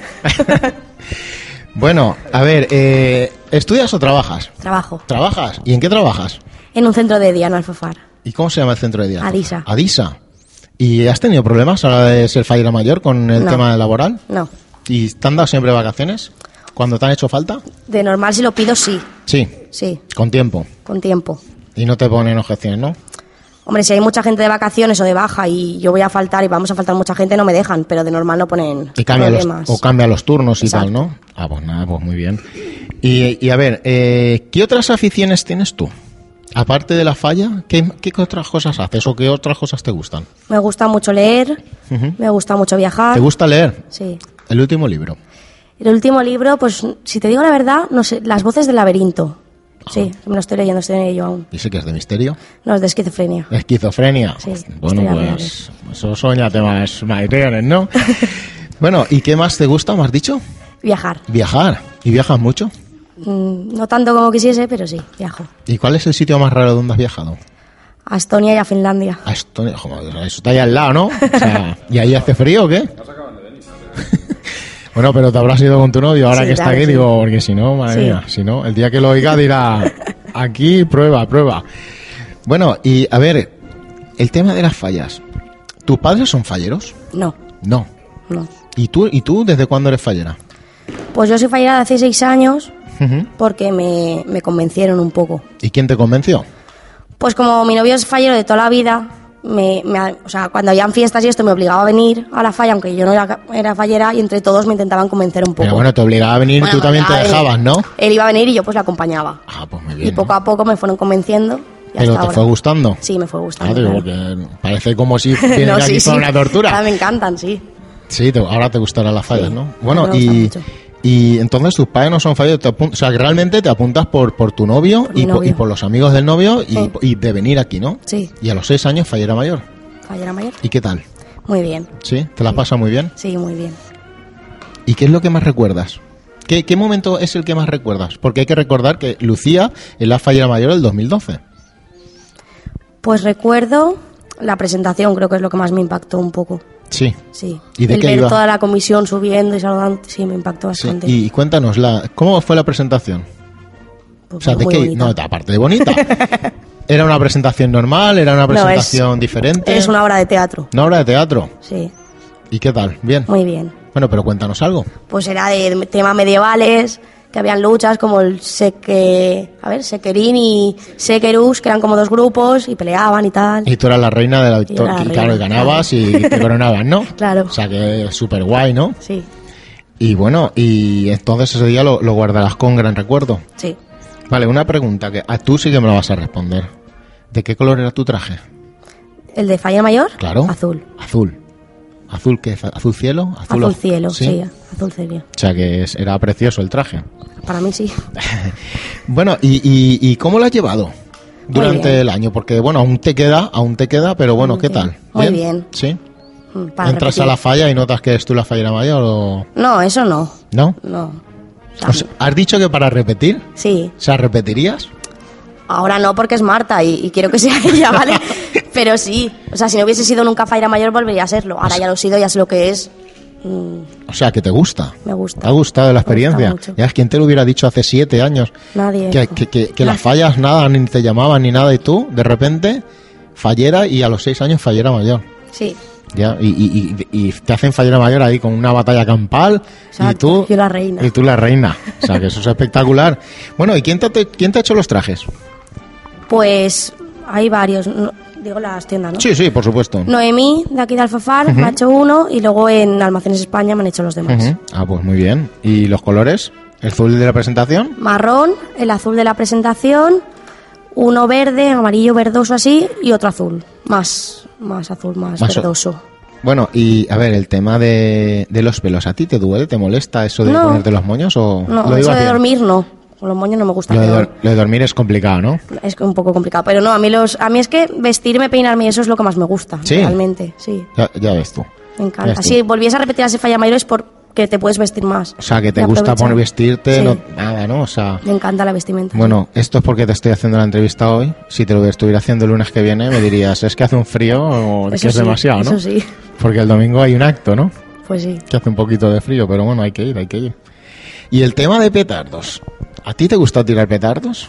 Bueno, a ver, ¿estudias o trabajas? Trabajo. ¿Trabajas? ¿Y en qué trabajas? En un centro de día en Alfafar. ¿Y cómo se llama el centro de día? Adisa. Adisa. ¿Y has tenido problemas a la hora de ser fallera mayor con el No. tema laboral? No. ¿Y te han dado siempre vacaciones? ¿Cuando te han hecho falta? De normal, si lo pido, sí. Sí, Sí, con tiempo. con tiempo. Y no te ponen objeciones, ¿no? Hombre, si hay mucha gente de vacaciones o de baja y yo voy a faltar y vamos a faltar mucha gente, no me dejan, pero de normal no ponen Y cambia problemas. cambia los turnos y Exacto. tal, ¿no? Ah, pues nada, pues muy bien. Y a ver, ¿qué otras aficiones tienes tú? Aparte de la falla, ¿qué otras cosas haces o qué otras cosas te gustan? Me gusta mucho leer, Ujú. me gusta mucho viajar. ¿Te gusta leer? Sí. El último libro. El último libro, pues, si te digo la verdad, no sé, Las voces del laberinto. Sí, me lo estoy leyendo, estoy en ello aún. ¿Y sí que es de misterio? No, es de esquizofrenia. Esquizofrenia. Sí, Bueno, historia pues eso son ya temas más reales, ¿no? Bueno, ¿y qué más te gusta, me has dicho? Viajar. Viajar. ¿Y viajas mucho? No tanto como quisiese, pero sí, viajo. ¿Y cuál es el sitio más raro donde has viajado? A Estonia y a Finlandia. A Estonia, joder, eso está ahí al lado, ¿no? O sea, ¿y ahí hace frío o qué? Bueno, pero te habrás ido con tu novio ahora Sí, que está claro, aquí, sí. digo, porque si no, madre Sí. mía, si no, el día que lo oiga dirá, aquí, prueba. Bueno, y a ver, el tema de las fallas. ¿Tus padres son falleros? No, No. no. ¿Y tú desde cuándo eres fallera? Pues yo soy fallera de hace 6 años Ujú. porque me convencieron un poco. ¿Y quién te convenció? Pues como mi novio es fallero de toda la vida, o sea, cuando habían fiestas y esto me obligaba a venir a la falla, aunque yo no era fallera, y entre todos me intentaban convencer un poco. Pero bueno, te obligaba a venir, Bueno, tú también te me obligaba a dejabas, venir. ¿no? Él iba a venir y yo pues la acompañaba. Ah, pues muy bien. Y poco a poco me fueron convenciendo. y ¿Pero hasta te ahora. fue gustando? Sí, me fue gustando. Ah, digo, claro. porque parece como si vienen No, aquí sí, para sí. una tortura. Ahora me encantan, sí. Sí, ahora te gustarán las fallas, Sí, ¿no? Bueno, me gusta mucho. y entonces tus padres no son falleros, o sea, que realmente te apuntas por tu novio, Por mi y, novio. y por los amigos del novio Sí. y de venir aquí, ¿no? Sí. Y a los 6 años fallera mayor. Fallera mayor. ¿Y qué tal? Muy bien. ¿Sí? ¿Te la pasas muy bien? Sí, muy bien. ¿Y qué es lo que más recuerdas? ¿Qué momento es el que más recuerdas? Porque hay que recordar que Lucía es la fallera mayor del 2012. Pues recuerdo la presentación, creo que es lo que más me impactó un poco. Sí. Sí. ¿Y de el qué ver iba? toda la comisión subiendo y saludando, sí, me impactó Sí. bastante. Y cuéntanos, ¿cómo fue la presentación? Pues O sea, ¿de muy qué? bonita. No, aparte de bonita. ¿Era una presentación normal? ¿Era una presentación diferente? Es una obra de teatro. ¿Una obra de teatro? Sí, ¿Y qué tal? ¿Bien? muy bien. Bueno, pero cuéntanos algo. Pues era de temas medievales, que habían luchas como el Sequerín y Sequerus, que eran como dos grupos y peleaban y tal. Y tú eras la reina de la era victoria. la Y claro, y reina, ganabas y te coronabas, ¿no? Claro. O sea, que es súper guay, ¿no? Sí, Y bueno, y entonces ese día lo guardarás con gran recuerdo. sí. Vale, una pregunta que a tú sí que me la vas a responder. ¿De qué color era tu traje? ¿El de Falla Mayor? Claro. Azul. Azul. ¿Azul qué? ¿Azul cielo? Azul cielo, sí, azul cielo. O sea que era precioso el traje. Para mí sí. Bueno, ¿y cómo lo has llevado durante bien. el año? Porque bueno, aún te queda, pero bueno, ¿qué tal? Muy bien. ¿Sí? Para ¿Entras repetir. a la falla y notas que eres tú la fallera mayor o No, eso no. no? No. O sea, O sea, ¿has dicho que para repetir? sí. O sea, ¿repetirías? Ahora no, porque es Marta y quiero que sea ella, ¿vale? Pero sí. O sea, si no hubiese sido nunca Fallera Mayor, volvería a serlo. Ahora ya lo he sido, ya sé lo que es. O sea, que te gusta. Me gusta. ¿Te ha gustado la Me gusta experiencia? mucho. Ya, ¿quién te lo hubiera dicho hace 7 años? Nadie. Que las fallas nada, ni te llamaban ni nada, y tú, de repente, fallera y a los 6 años fallera mayor. Sí. Ya, y te hacen fallera mayor ahí con una batalla campal y Exacto, tú yo la reina. y tú la reina. O sea, que eso es espectacular. Bueno, ¿y quién te ha hecho los trajes? Pues hay varios. Digo las tiendas, ¿no? Sí, sí, por supuesto. Noemí, de aquí de Alfafar, me ha hecho uno y luego en Almacenes España me han hecho los demás. Ujú. Ah, pues muy bien. ¿Y los colores? ¿El azul de la presentación? Marrón, el azul de la presentación, uno verde, amarillo verdoso así y otro azul. Más azul, más verdoso. Bueno, y a ver, el tema de los pelos, ¿a ti te duele, te molesta eso de No. ponerte los moños o No, lo eso llevas de bien? dormir no. Con los moños no me gusta. Lo pero de dormir es complicado, ¿no? es un poco complicado. Pero no, a mí es que vestirme, peinarme y eso es lo que más me gusta. ¿Sí? Realmente, sí. Ya ves tú. Me encanta. Ya ves tú. Si volviese a repetir ese Falla Mayor es porque te puedes vestir más. O sea, que te Y gusta aprovechar. poner vestirte, Sí. no, nada, ¿no? O sea, Me encanta la vestimenta. bueno, esto es porque te estoy haciendo la entrevista hoy. Si te lo estuviera haciendo el lunes que viene, me dirías, es que hace un frío o Eso que es sí, demasiado, ¿no? Eso sí, Porque el domingo hay un acto, ¿no? pues sí. Que hace un poquito de frío, pero bueno, hay que ir. Y el tema de petardos. ¿A ti te gusta tirar petardos?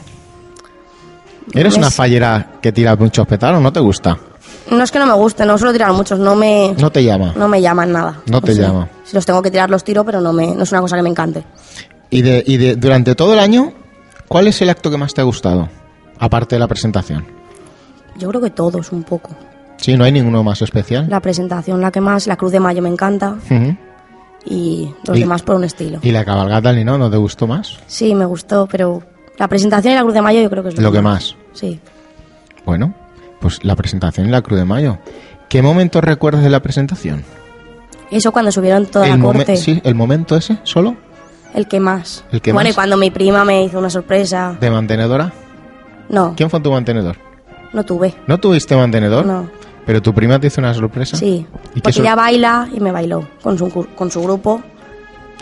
¿Eres una fallera que tira muchos petardos? ¿No te gusta? No es que no me guste, no suelo tirar muchos, no me llaman nada. No te llama. Si los tengo que tirar los tiro, pero no es una cosa que me encante. Y durante todo el año, ¿cuál es el acto que más te ha gustado? Aparte de la presentación. Yo creo que todos un poco. Sí, no hay ninguno más especial. La presentación, la que más, la Cruz de Mayo me encanta Ujú. y los Y- demás por un estilo. ¿Y la cabalgata ni no te gustó más? Sí, me gustó, pero la presentación y la Cruz de Mayo yo creo que es Lo que más. Sí. Bueno, pues la presentación y la Cruz de Mayo. ¿Qué momento recuerdas de la presentación? Eso cuando subieron toda la corte. Sí, el momento ese, solo, El que más. ¿El que bueno, más? y cuando mi prima me hizo una sorpresa. de mantenedora. No, ¿Quién fue tu mantenedor? no tuve. ¿No tuviste mantenedor? No. ¿Pero tu prima te hizo una sorpresa? Sí. ¿Y qué Porque ella baila y me bailó con su grupo.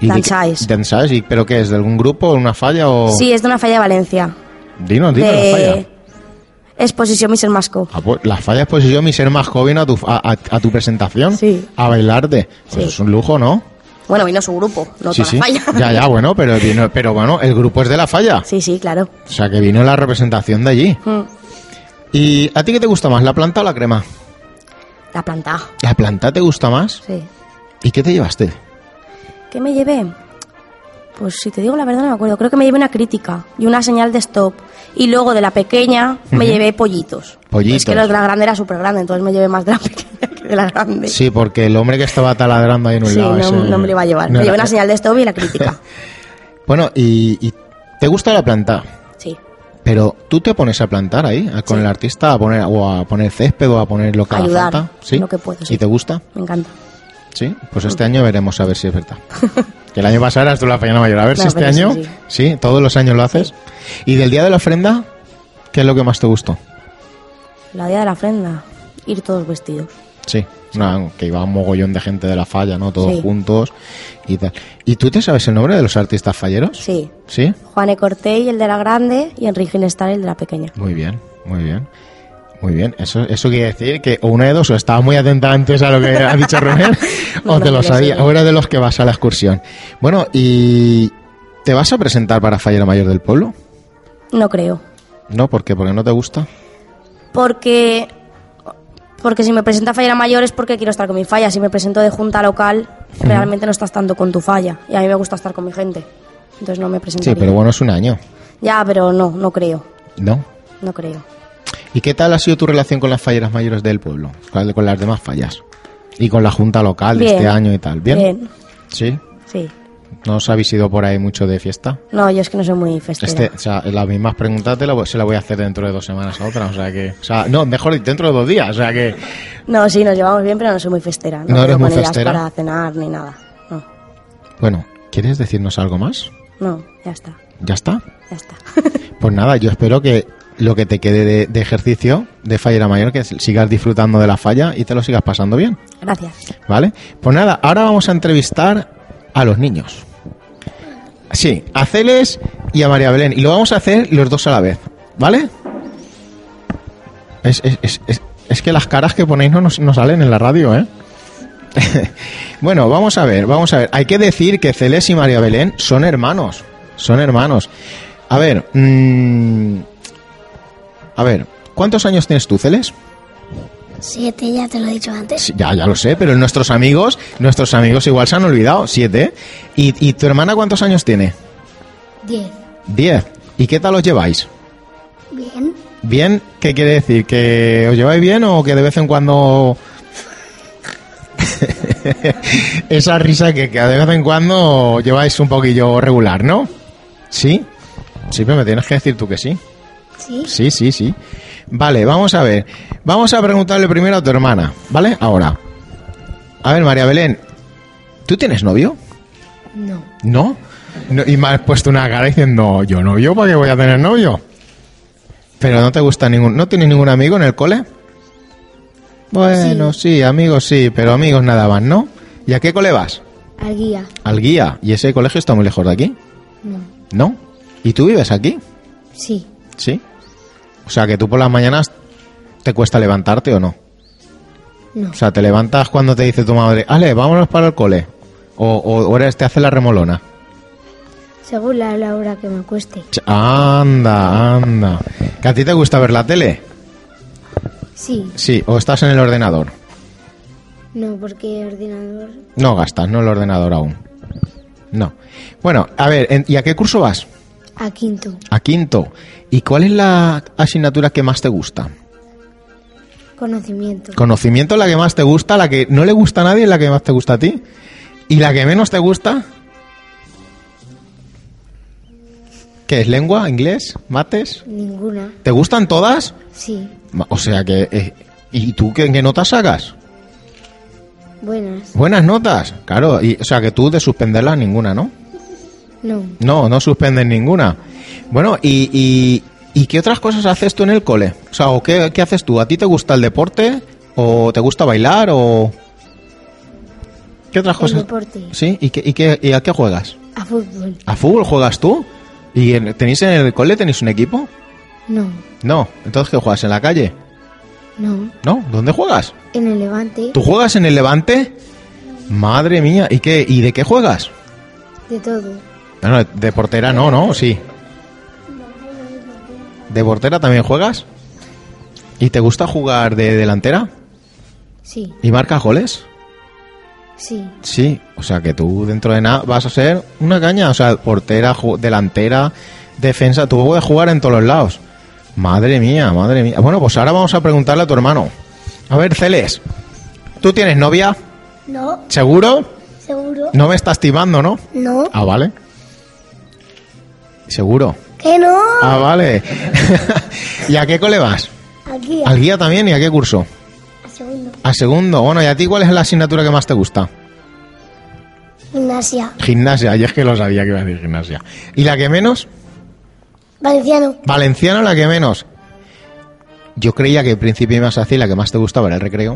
Dansáis. ¿Dansáis? ¿Pero qué es? ¿De algún grupo, una falla o...? Sí, es de una falla de Valencia. Dinos la falla. Exposición Miser Masco. La falla Exposición Miser Masco vino a tu presentación. Sí. A bailarte. Pues Sí. es un lujo, ¿no? Bueno, vino su grupo, no Sí, toda la falla. Ya, bueno, pero bueno, el grupo es de la falla. Sí, sí, claro. O sea, que vino la representación de allí. ¿Y a ti qué te gusta más, la planta o la crema? La planta. ¿La planta te gusta más? Sí. ¿Y qué te llevaste? ¿Qué me llevé? Pues si te digo la verdad no me acuerdo. Creo que me llevé una crítica y una señal de stop. Y luego de la pequeña me llevé pollitos. Pollitos. Es que los de la grande era súper grande, entonces me llevé más de la pequeña que de la grande. Sí, porque el hombre que estaba taladrando ahí en un Sí, lado... no me lo iba a llevar. no Me llevé era- una señal de stop y la crítica. Bueno, ¿y te gusta la planta? Sí. Pero tú te pones a plantar ahí, con Sí. el artista, a poner césped o a poner lo que haga Ayudar, falta. ¿Sí? lo que puedo, sí. ¿Y te gusta? Me encanta. Sí, pues este año veremos a ver si es verdad. Que el año pasado eras tú la fallera mayor. A ver No, si este pero sí, año... Sí, todos los años lo haces. ¿Y del día de la ofrenda, qué es lo que más te gustó? La día de la ofrenda, ir todos vestidos. Sí, que iba un mogollón de gente de la falla, ¿no? Todos Sí. juntos y tal. ¿Y tú te sabes el nombre de los artistas falleros? Sí. ¿Sí? Juan E. Cortey, el de la grande, y Enrique Ginestar, el de la pequeña. Muy bien, muy bien. Muy bien, eso quiere decir que o una de dos, o estaba muy atenta antes a lo que ha dicho Rubén, o No, te lo no, sabía, sí. o era de los que vas a la excursión. Bueno, ¿y te vas a presentar para Fallera Mayor del Pueblo? No creo. No, ¿por qué? ¿Porque no te gusta? Porque si me presento a fallera mayor es porque quiero estar con mi falla. Si me presento de junta local, realmente no estás tanto con tu falla. Y a mí me gusta estar con mi gente. Entonces no me presento. Sí, pero bueno, es un año, Ya, pero no creo. ¿no? No creo. ¿Y qué tal ha sido tu relación con las falleras mayores del pueblo? Con las demás fallas. Y con la junta local de Bien. este año y tal. ¿Bien? Bien. ¿Sí? Sí. ¿No os habéis ido por ahí mucho de fiesta? No, yo es que no soy muy festera. O sea, las mismas preguntas se las voy a hacer dentro de 2 semanas a otra. No, mejor dentro de 2 días. O sea que... No, sí, nos llevamos bien, pero no soy muy festera. ¿No quedo eres muy con ellas festera? para cenar ni nada. No, Bueno, ¿quieres decirnos algo más? no, ya está. ¿Ya está? Ya está. Pues nada, yo espero que lo que te quede de ejercicio de fallera mayor, que sigas disfrutando de la falla y te lo sigas pasando bien. Gracias. ¿Vale? Pues nada, ahora vamos a entrevistar a los niños. Sí, a Celes y a María Belén. Y lo vamos a hacer los dos a la vez. ¿Vale? Es que las caras que ponéis no salen en la radio, ¿eh? Bueno, vamos a ver. Hay que decir que Celes y María Belén son hermanos. A ver, ¿cuántos años tienes tú, Celes? 7, ya te lo he dicho antes. Sí, ya lo sé, pero nuestros amigos igual se han olvidado. 7. ¿Y tu hermana cuántos años tiene? 10. 10. ¿Y qué tal os lleváis? Bien. ¿Bien? ¿Qué quiere decir? ¿Que os lleváis bien o que de vez en cuando... Esa risa que de vez en cuando lleváis un poquillo regular, ¿no? ¿Sí? Sí, pero me tienes que decir tú que sí. ¿Sí? Sí. Vale, vamos a ver. Vamos a preguntarle primero a tu hermana, ¿vale? Ahora. A ver, María Belén, ¿tú tienes novio? No. ¿No? Y me has puesto una cara diciendo, ¿yo novio? ¿Para qué voy a tener novio? Pero no te gusta ¿no tienes ningún amigo en el cole? Bueno, sí, amigos sí, pero amigos nada más, ¿no? ¿Y a qué cole vas? Al guía. Al guía. ¿Y ese colegio está muy lejos de aquí? No. ¿No? ¿Y tú vives aquí? Sí. ¿Sí? O sea, que tú por las mañanas te cuesta levantarte o no. No. O sea, te levantas cuando te dice tu madre, Ale, vámonos para el cole. O te hace la remolona. Según la hora que me cueste. Anda. ¿Que a ti te gusta ver la tele? Sí. Sí, o estás en el ordenador. No, porque ordenador. No gastas, no el ordenador aún. No. Bueno, a ver, ¿y a qué curso vas? A 5. A 5. ¿Y cuál es la asignatura que más te gusta? Conocimiento. Conocimiento es la que más te gusta, la que no le gusta a nadie es la que más te gusta a ti. ¿Y la que menos te gusta? ¿Qué es? ¿Lengua? ¿Inglés? ¿Mates? Ninguna. ¿Te gustan todas? Sí. O sea que... ¿Y tú qué notas sacas? Buenas. Buenas notas, claro. O sea que tú de suspenderlas ninguna, ¿no? No. No suspendes ninguna. Bueno, ¿y qué otras cosas haces tú en el cole? O sea, ¿o qué haces tú? ¿A ti te gusta el deporte? ¿O te gusta bailar? ¿O ¿Qué otras El cosas? deporte. ¿Sí? ¿Y a qué juegas? A fútbol. ¿A fútbol juegas tú? ¿Y tenéis en el cole tenéis un equipo? No. No. ¿Entonces qué juegas? ¿En la calle? No. ¿No? ¿Dónde juegas? En el Levante. ¿Tú juegas en el Levante? Madre mía. ¿Y de qué juegas? De todo. No, de portera no, ¿no? Sí. ¿De portera también juegas? ¿Y te gusta jugar de delantera? Sí. ¿Y marcas goles? Sí. Sí. O sea que tú dentro de nada vas a ser una caña. O sea, portera, delantera, defensa. Tú puedes jugar en todos los lados. Madre mía, madre mía. Bueno, pues ahora vamos a preguntarle a tu hermano. A ver, Celes, ¿tú tienes novia? No. ¿Seguro? ¿Seguro? No me estás timando, ¿no? No. Ah, vale. ¿Seguro? ¿Que no? Ah, vale. ¿Y a qué cole vas? Aquí. ¿Al guía también? ¿Y a qué curso? A segundo. A segundo. Bueno, ¿y a ti cuál es la asignatura que más te gusta? Gimnasia. Gimnasia. Y es que lo sabía que iba a decir gimnasia. ¿Y la que menos? Valenciano. Valenciano, la que menos. Yo creía que al principio ibas a decir la que más te gustaba era el recreo.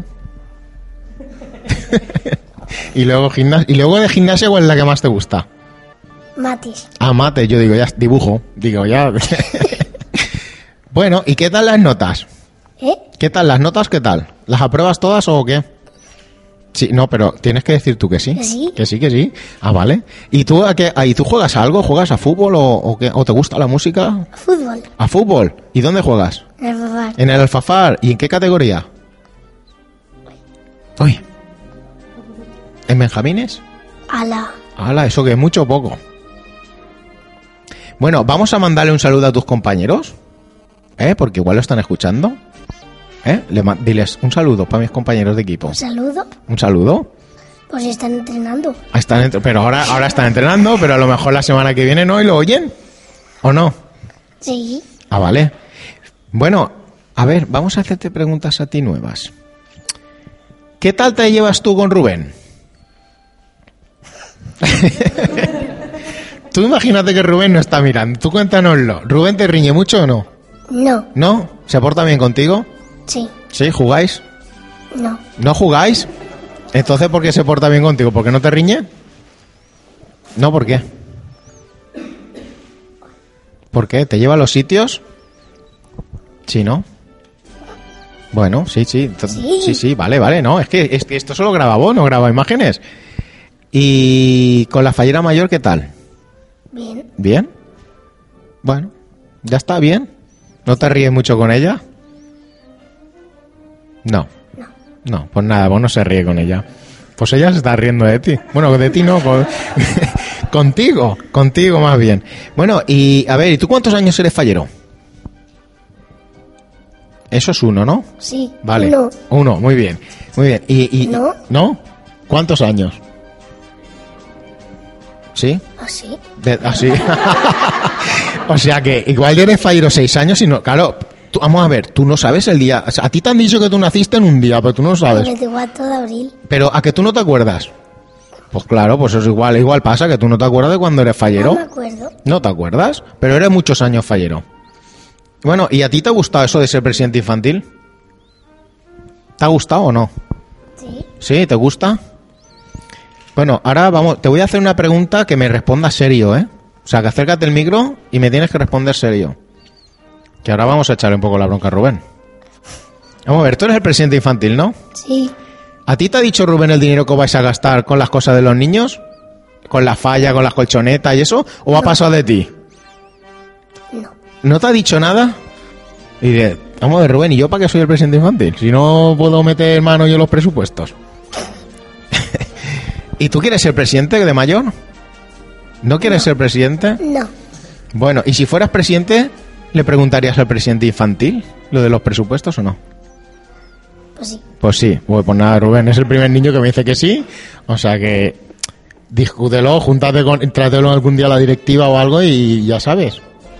y luego de gimnasia, ¿cuál es la que más te gusta? Matis. Ah, mate, yo digo, ya dibujo. Digo, ya. Bueno, ¿y qué tal las notas? ¿Qué tal las notas? ¿Qué tal? ¿Las apruebas todas o qué? Sí, no, pero tienes que decir tú que sí. ¿Que sí? Que sí, que sí. Ah, vale. ¿Y tú tú juegas a algo? ¿Juegas a fútbol o qué? ¿O te gusta la música? Fútbol. ¿A fútbol? ¿Y dónde juegas? En el Fafar. En el Alfafar. ¿Y en qué categoría? Uy. ¿En Benjamines? Ala, eso que es mucho o poco. Bueno, vamos a mandarle un saludo a tus compañeros. Porque igual lo están escuchando. Diles un saludo para mis compañeros de equipo. ¿Un saludo? ¿Un saludo? Pues están entrenando. Pero ahora están entrenando, pero a lo mejor la semana que viene no y lo oyen. ¿O no? Sí. Ah, vale. Bueno, a ver, vamos a hacerte preguntas a ti nuevas. ¿Qué tal te llevas tú con Rubén? Tú imagínate que Rubén no está mirando. Tú cuéntanoslo. ¿Rubén te riñe mucho o no? No. ¿No? ¿Se porta bien contigo? Sí. ¿Sí? ¿Jugáis? No. ¿No jugáis? Entonces, ¿por qué se porta bien contigo? ¿Por qué no te riñe? No, ¿por qué? ¿Por qué? ¿Te lleva a los sitios? Sí, ¿no? Bueno, sí. Sí, vale. No, es que esto solo graba voz, no graba imágenes. ¿Y con la fallera mayor qué tal? Bien. ¿Bien? Bueno, ya está bien. ¿No te ríes mucho con ella? No, pues nada, vos no se ríe con ella. Pues ella se está riendo de ti. Bueno, de ti no, contigo más bien. Bueno, y a ver, ¿y tú cuántos años eres fallero? Eso es 1, ¿no? Sí. Vale. 1, muy bien. ¿Y ¿No? ¿No? ¿Cuántos años? ¿Sí? ¿Así? Así. O sea que igual eres fallero 6 años y no... Claro, vamos a ver, tú no sabes el día... O sea, a ti te han dicho que tú naciste en un día, pero tú no sabes. El 24 de abril. Pero ¿a que tú no te acuerdas? Pues claro, pues es igual pasa, que tú no te acuerdas de cuando eres fallero. No me acuerdo. ¿No te acuerdas? Pero eres muchos años fallero. Bueno, ¿y a ti te ha gustado eso de ser presidente infantil? ¿Te ha gustado o no? Sí. ¿Sí? ¿Te gusta? Bueno, ahora te voy a hacer una pregunta que me responda serio, ¿eh? O sea, que acércate el micro y me tienes que responder serio. Que ahora vamos a echarle un poco la bronca a Rubén. Vamos a ver, tú eres el presidente infantil, ¿no? Sí. ¿A ti te ha dicho Rubén el dinero que vais a gastar con las cosas de los niños? ¿Con la falla, con las colchonetas y eso? ¿O ha pasado de ti? No. ¿No te ha dicho nada? Y dice, vamos a ver, Rubén, ¿y yo para qué soy el presidente infantil? Si no puedo meter mano yo en los presupuestos. ¿Y tú quieres ser presidente de mayor? ¿No quieres ser presidente? No. Bueno, ¿y si fueras presidente, le preguntarías al presidente infantil lo de los presupuestos o no? Pues sí. Pues sí. Pues nada, Rubén, es el primer niño que me dice que sí. O sea que discútelo, trátelo algún día a la directiva o algo y ya sabes.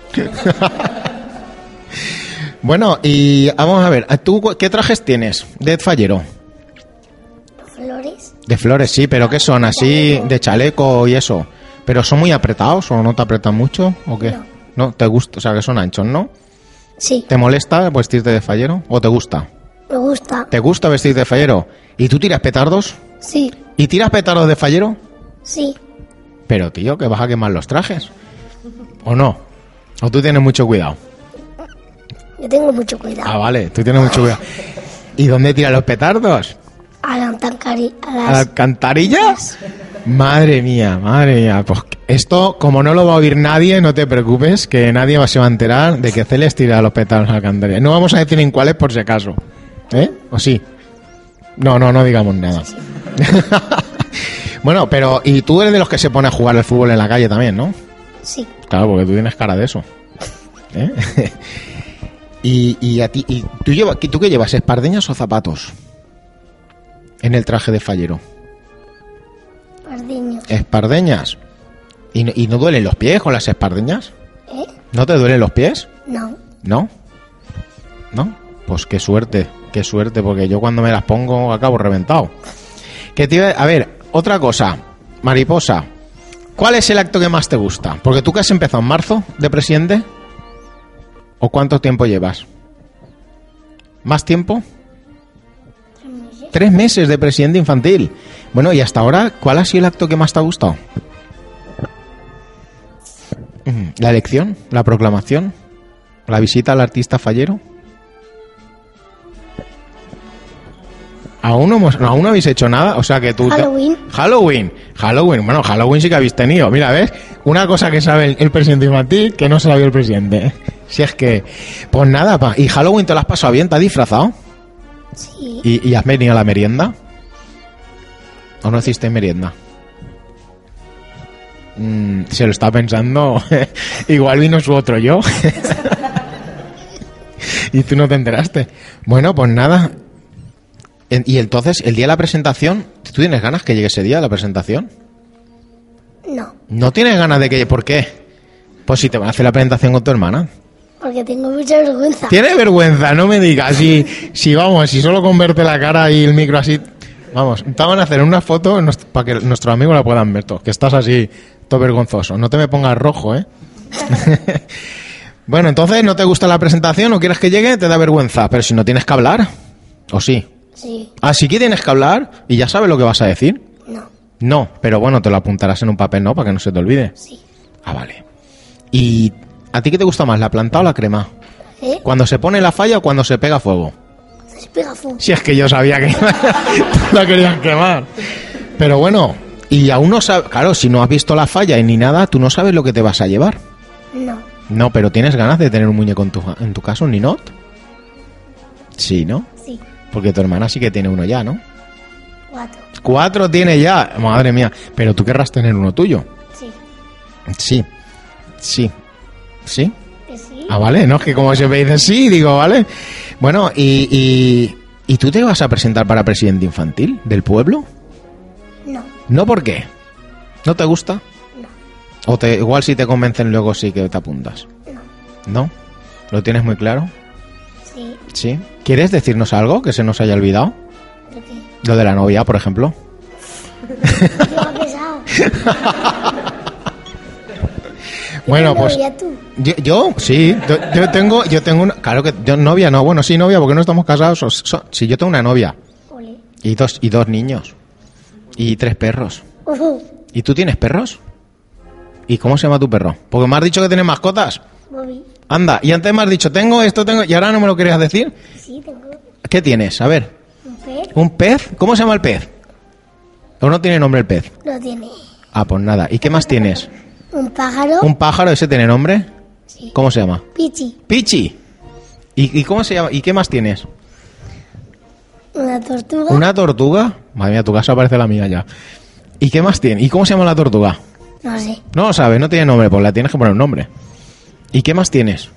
Bueno, y vamos a ver, ¿tú qué trajes tienes de fallero? ¿Flores? De flores, sí, pero ¿qué son? Así, de chaleco y eso. ¿Pero son muy apretados o no te apretan mucho o qué? No, ¿te gusta? O sea, que son anchos, ¿no? Sí. ¿Te molesta vestirte de fallero o te gusta? Me gusta. ¿Te gusta vestirte de fallero? ¿Y tú tiras petardos? Sí, ¿Y tiras petardos de fallero? sí. Pero, tío, que vas a quemar los trajes. ¿O no? ¿O tú tienes mucho cuidado? Yo tengo mucho cuidado. Ah, vale, tú tienes mucho cuidado. ¿Y dónde tiras los petardos? A la tancari, a ¿A las... las alcantarillas? Madre mía, madre mía. Pues esto, como no lo va a oír nadie, no te preocupes, que nadie se va a enterar de que Celes tira los petardos a la alcantarilla. No vamos a decir en cuáles por si acaso. ¿Eh? ¿O sí? No digamos nada. Bueno, pero... ¿Y tú eres de los que se pone a jugar al fútbol en la calle también, no? Sí, Claro, porque tú tienes cara de eso. ¿Eh? y a ti... ¿Y tú qué llevas, espardeñas o zapatos? En el traje de fallero. pardiños. Espardeñas. ¿Y no duelen los pies con las espardeñas? ¿Eh? ¿No te duelen los pies? No. ¿No? ¿No? Pues qué suerte, porque yo cuando me las pongo acabo reventado. A ver, otra cosa, mariposa, ¿cuál es el acto que más te gusta? Porque tú que has empezado en marzo de presidente, ¿o cuánto tiempo llevas? ¿Más tiempo? 3 meses de presidente infantil. Bueno, y hasta ahora, ¿cuál ha sido el acto que más te ha gustado? ¿La elección? ¿La proclamación? ¿La visita al artista fallero? ¿Aún no habéis hecho nada? O sea que tú... Halloween. Halloween. Bueno, Halloween sí que habéis tenido. Mira, ¿ves? Una cosa que sabe el presidente infantil que no sabía el presidente. Si es que... Pues nada, ¿y Halloween te lo has pasado bien? ¿Te has disfrazado? Sí. ¿Y has venido a la merienda? ¿O no hiciste merienda? Se lo está pensando. Igual vino su otro yo. Y tú no te enteraste. Bueno, pues nada. Y entonces, el día de la presentación, ¿tú tienes ganas que llegue ese día de la presentación? No, ¿No tienes ganas de que llegue? ¿Por qué? Pues si te van a hacer la presentación con tu hermana. porque tengo mucha vergüenza. ¿Tienes vergüenza? No me digas. Si solo con verte la cara y el micro así... Vamos, te van a hacer una foto para que nuestros amigos la puedan ver todo. Que estás así, todo vergonzoso. No te me pongas rojo, ¿eh? Bueno, entonces, ¿no te gusta la presentación o quieres que llegue? Te da vergüenza. Pero si no tienes que hablar. ¿O sí? Sí. Así que tienes que hablar y ya sabes lo que vas a decir. No. No, pero bueno, te lo apuntarás en un papel, ¿no? Para que no se te olvide. Sí. Ah, vale. ¿Y a ti qué te gusta más, la planta o la crema? ¿Eh? ¿Cuando se pone la falla o cuando se pega fuego? Se pega fuego. Si es que yo sabía que la querían quemar. Pero bueno, y aún no sabes... Claro, si no has visto la falla y ni nada, tú no sabes lo que te vas a llevar. No. No, pero ¿tienes ganas de tener un muñeco en tu caso, Ninot? Sí, ¿no? Sí. Porque tu hermana sí que tiene uno ya, ¿no? 4. 4 tiene ya, madre mía. Pero tú querrás tener uno tuyo. Sí. Sí. ¿Sí? ¿Que sí? Ah, vale, no, es que como siempre dices sí, digo, vale. Bueno, ¿y tú te vas a presentar para presidente infantil del pueblo? No. ¿No por qué? ¿No te gusta? No. ¿O igual si te convencen luego sí que te apuntas? No. ¿No? ¿Lo tienes muy claro? Sí. ¿Sí? ¿Quieres decirnos algo que se nos haya olvidado? ¿Pero qué? Lo de la novia, por ejemplo. ¿Qué ha pesado? Bueno, ¿Tienes pues... novia tú? Yo sí, yo tengo una... Claro que yo novia no, bueno, sí novia porque no estamos casados. Sí, yo tengo una novia Ole. y dos niños y 3 perros. ¿Y tú tienes perros? ¿Y cómo se llama tu perro? Porque me has dicho que tienes mascotas. Bobby. Anda, y antes me has dicho, tengo esto, y ahora no me lo querías decir. Sí, tengo ¿Qué tienes? A ver. un pez. ¿Un pez? ¿Cómo se llama el pez? ¿O no tiene nombre el pez? No tiene. Ah, pues nada. ¿Y qué más tienes? Un pájaro. ¿Un pájaro? ¿Ese tiene nombre? Sí. ¿Cómo se llama? Pichi. Pichi. ¿Y cómo se llama? ¿Y qué más tienes? Una tortuga. ¿Una tortuga? Madre mía, tu casa parece la mía ya. ¿Y qué más tiene? ¿Y cómo se llama la tortuga? No sé. No lo sabes, no tiene nombre, pues la tienes que poner un nombre. ¿Y qué más tienes?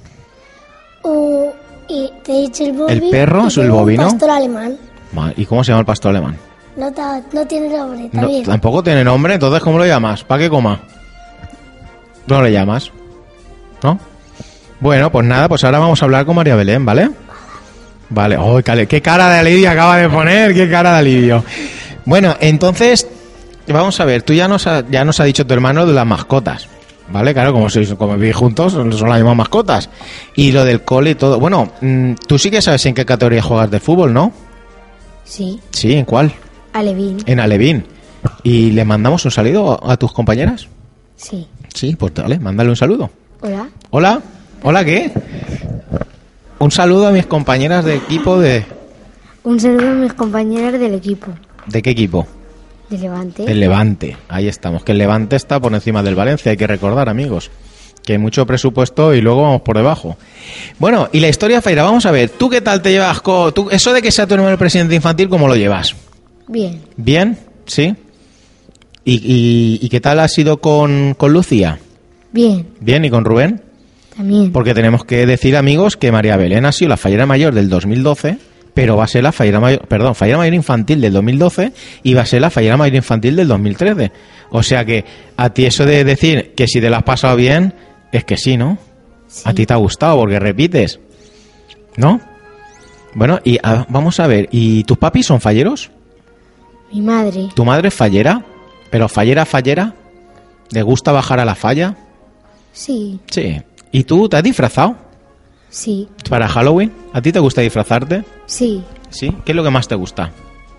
Y te he dicho el Bobby. ¿El perro? y ¿Es el tengo bovino? Un pastor alemán. ¿Y cómo se llama el pastor alemán? No tiene nombre, No, también. tampoco tiene nombre, entonces ¿cómo lo llamas? ¿Para qué coma? ¿No le llamas? ¿No? Bueno, pues nada, pues ahora vamos a hablar con María Belén, ¿vale? Vale, oh, qué cara de alivio acaba de poner, qué cara de alivio. Bueno, entonces, vamos a ver, tú ya nos ha dicho tu hermano de las mascotas, ¿vale? Claro, como vivís juntos, son las mismas mascotas. Y lo del cole y todo. Bueno, tú sí que sabes en qué categoría juegas de fútbol, ¿no? Sí. Sí, ¿en cuál? Alevín. En Alevín. ¿Y le mandamos un saludo a tus compañeras? Sí. Sí, pues dale, mándale un saludo. Hola. Hola. ¿Hola qué? Un saludo a mis compañeras de equipo de... Un saludo a mis compañeros del equipo. ¿De qué equipo? De Levante. Del Levante. Ahí estamos. Que el Levante está por encima del Valencia, hay que recordar, amigos. Que hay mucho presupuesto y luego vamos por debajo. Bueno, y la historia, Faira, vamos a ver. ¿Tú qué tal te llevas con... eso de que sea tu hermano el presidente infantil, cómo lo llevas? Bien. ¿Bien? ¿Sí? ¿Y qué tal ha sido con Lucía? Bien. ¿Bien? ¿Y con Rubén? También. Porque tenemos que decir, amigos, que María Belén ha sido la fallera mayor del 2012, pero va a ser la fallera mayor infantil del 2012 y va a ser la fallera mayor infantil del 2013. O sea que a ti eso de decir que si te lo has pasado bien, es que sí, ¿no? Sí. A ti te ha gustado porque repites, ¿no? Bueno, y vamos a ver, ¿y tus papis son falleros? Mi madre. ¿Tu madre es fallera? ¿Pero fallera? ¿Le gusta bajar a la falla? Sí. Sí. ¿Y tú te has disfrazado Sí. para Halloween? ¿A ti te gusta disfrazarte? Sí. ¿Sí? ¿Qué es lo que más te gusta?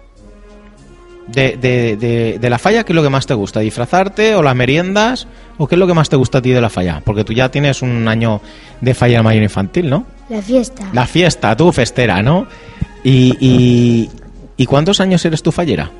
De la falla, ¿qué es lo que más te gusta? ¿Disfrazarte o las meriendas? ¿O qué es lo que más te gusta a ti de la falla? Porque tú ya tienes un año de falla mayor infantil, ¿no? La fiesta. La fiesta, tú festera, ¿no? ¿Y cuántos años eres tú fallera?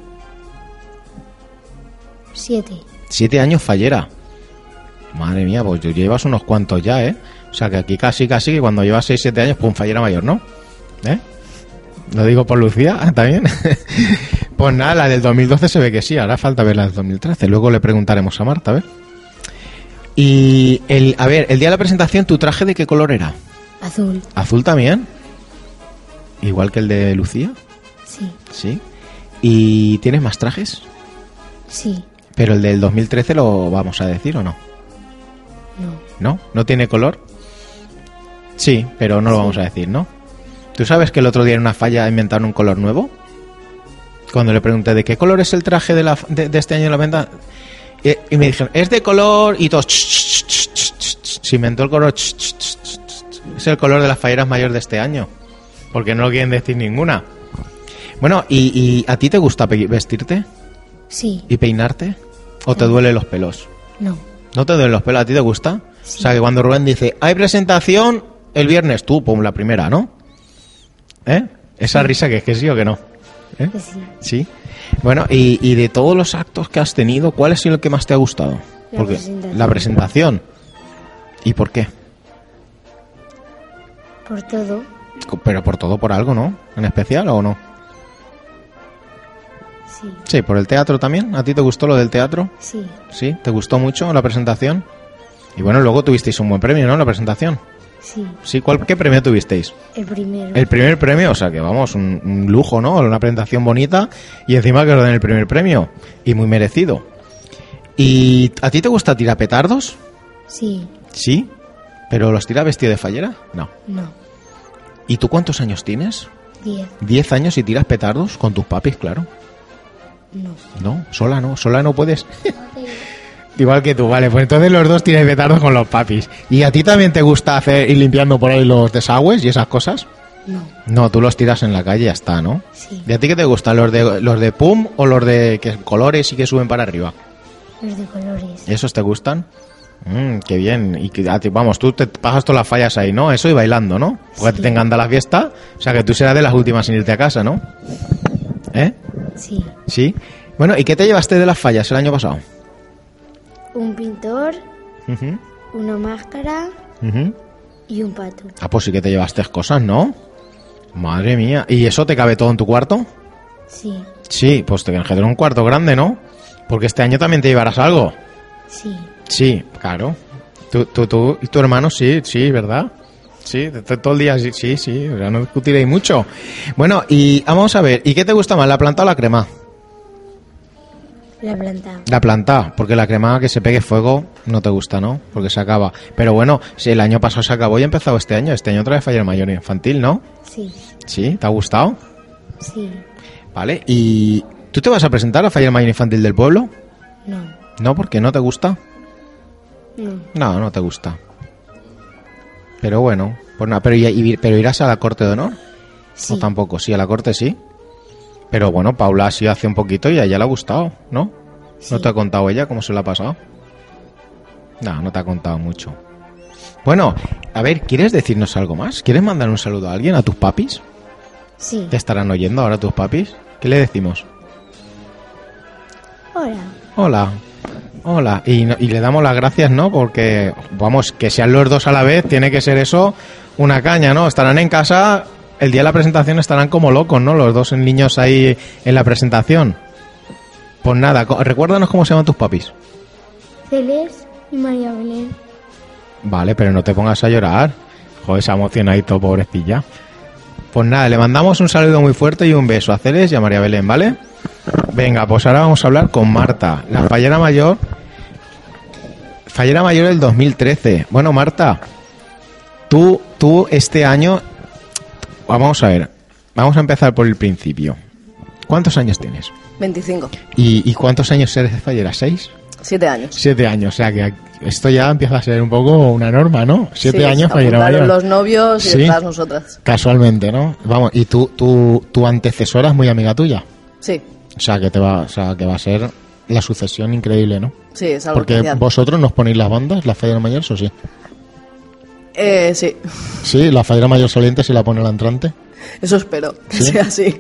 7. 7 años fallera. Madre mía, pues llevas unos cuantos ya, ¿eh? O sea que aquí casi que cuando llevas 6-7 años, pum, fallera mayor, ¿no? ¿Eh? Lo digo por Lucía, también. Pues nada, la del 2012 se ve que sí, ahora falta ver la del 2013. Luego le preguntaremos a Marta, a ver. Y, el día de la presentación, ¿tu traje de qué color era? Azul. ¿Azul también? ¿Igual que el de Lucía? Sí. Sí. ¿Y tienes más trajes? Sí. ¿Pero el del 2013 lo vamos a decir o no? No. ¿No? ¿No tiene color? Sí, pero no lo vamos a decir, ¿no? ¿Tú sabes que el otro día en una falla inventaron un color nuevo? Cuando le pregunté de qué color es el traje de este año de la venta, y me dijeron, es de color, y todos, se inventó el color, es el color de las falleras mayores de este año, porque no lo quieren decir ninguna. Bueno, ¿y a ti te gusta vestirte? Sí. ¿Y peinarte? ¿O te duelen los pelos? No. ¿No te duelen los pelos? ¿A ti te gusta? Sí. O sea, que cuando Rubén dice, hay presentación el viernes, tú, pum, la primera, ¿no? ¿Eh? Esa risa que es que sí o que no. ¿Eh? Que sí. Sí. Bueno, y de todos los actos que has tenido, ¿cuál ha sido el que más te ha gustado? La presentación. ¿Y por qué? Por todo. Pero por todo, por algo, ¿no? ¿En especial o no? Sí. Sí, ¿por el teatro también? ¿A ti te gustó lo del teatro? Sí. ¿Sí? ¿Te gustó mucho la presentación? Y bueno, luego tuvisteis un buen premio, ¿no? La presentación. Sí. Sí, ¿qué premio tuvisteis? El primero. El primer premio, o sea que vamos, un lujo, ¿no? Una presentación bonita y encima que os den el primer premio. Y muy merecido. ¿Y a ti te gusta tirar petardos? Sí. ¿Sí? ¿Pero los tira vestido de fallera? No. No. ¿Y tú cuántos años tienes? 10. 10 años y tiras petardos con tus papis, claro. No. No, sola no puedes. Igual que tú, vale, pues entonces los dos tiráis petardos con los papis. ¿Y a ti también te gusta ir limpiando por ahí los desagües y esas cosas? No. No, tú los tiras en la calle y ya está, ¿no? Sí. ¿Y a ti qué te gustan? ¿Los de PUM o los de colores y que suben para arriba? Los de colores. ¿Esos te gustan? Qué bien. Y vamos, tú te pasas todas las fallas ahí, ¿no? Eso y bailando, ¿no? Porque Sí. te encanta la fiesta. O sea que tú serás de las últimas en irte a casa, ¿no? ¿Eh? Sí. Sí. Bueno, ¿y qué te llevaste de las fallas el año pasado? Un pintor, Ujú, una máscara ujú. y un pato. Ah, pues sí que te llevaste cosas, ¿no? Madre mía. ¿Y eso te cabe todo en tu cuarto? Sí. Sí, pues te quedas un cuarto grande, ¿no? Porque este año también te llevarás algo. Sí. Sí, claro. Tú y tu hermano, sí, ¿verdad? Sí, todo el día, sí, ya no discutiréis mucho. Bueno, y vamos a ver, ¿y qué te gusta más, la planta o la crema? La planta. La planta, porque la crema que se pegue fuego no te gusta, ¿no? Porque se acaba. Pero bueno, si el año pasado se acabó y ha empezado este año otra vez falla el mayor infantil, ¿no? Sí. ¿Sí? ¿Te ha gustado? Sí. Vale, ¿y tú te vas a presentar a Falla Mayor Infantil del pueblo? No. ¿No? ¿Porque no te gusta? No. No te gusta. Pero bueno, pues nada, pero irás a la corte de honor. Sí. ¿O tampoco? Sí, a la corte sí. Pero bueno, Paula ha sido hace un poquito y a ella le ha gustado, ¿no? Sí. ¿No te ha contado ella cómo se la ha pasado? No te ha contado mucho. Bueno, a ver, ¿quieres decirnos algo más? ¿Quieres mandar un saludo a alguien, a tus papis? Sí. ¿Te estarán oyendo ahora tus papis? ¿Qué le decimos? Hola. Hola. Hola. Y le damos las gracias, ¿no? Porque, vamos, que sean los dos a la vez, tiene que ser eso una caña, ¿no? Estarán en casa, el día de la presentación estarán como locos, ¿no? Los dos niños ahí en la presentación. Pues nada, recuérdanos cómo se llaman tus papis. Celes y María Belén. Vale, pero no te pongas a llorar. Joder, se ha emocionadito, pobrecilla. Pues nada, le mandamos un saludo muy fuerte y un beso a Celes y a María Belén, ¿vale? Venga, pues ahora vamos a hablar con Marta, la fallera mayor. Fallera mayor del 2013. Bueno, Marta, tú este año... Vamos a ver, vamos a empezar por el principio. ¿Cuántos años tienes? 25. ¿Y cuántos años eres de fallera? ¿6? 7 años. 7 años, o sea que esto ya empieza a ser un poco una norma, ¿no? 7 Sí, años fallera apuntaron mayor. los novios y Sí. detrás nosotras. Casualmente, ¿no? Vamos, y tu antecesora es muy amiga tuya. Sí, O sea que va a ser la sucesión increíble, ¿no? sí, es algo Porque especial. vosotros nos ponéis las bandas, la fallera mayor, ¿o sí? Sí, Sí, la fallera mayor saliente se la pone la entrante. eso espero, que ¿Sí? sea así.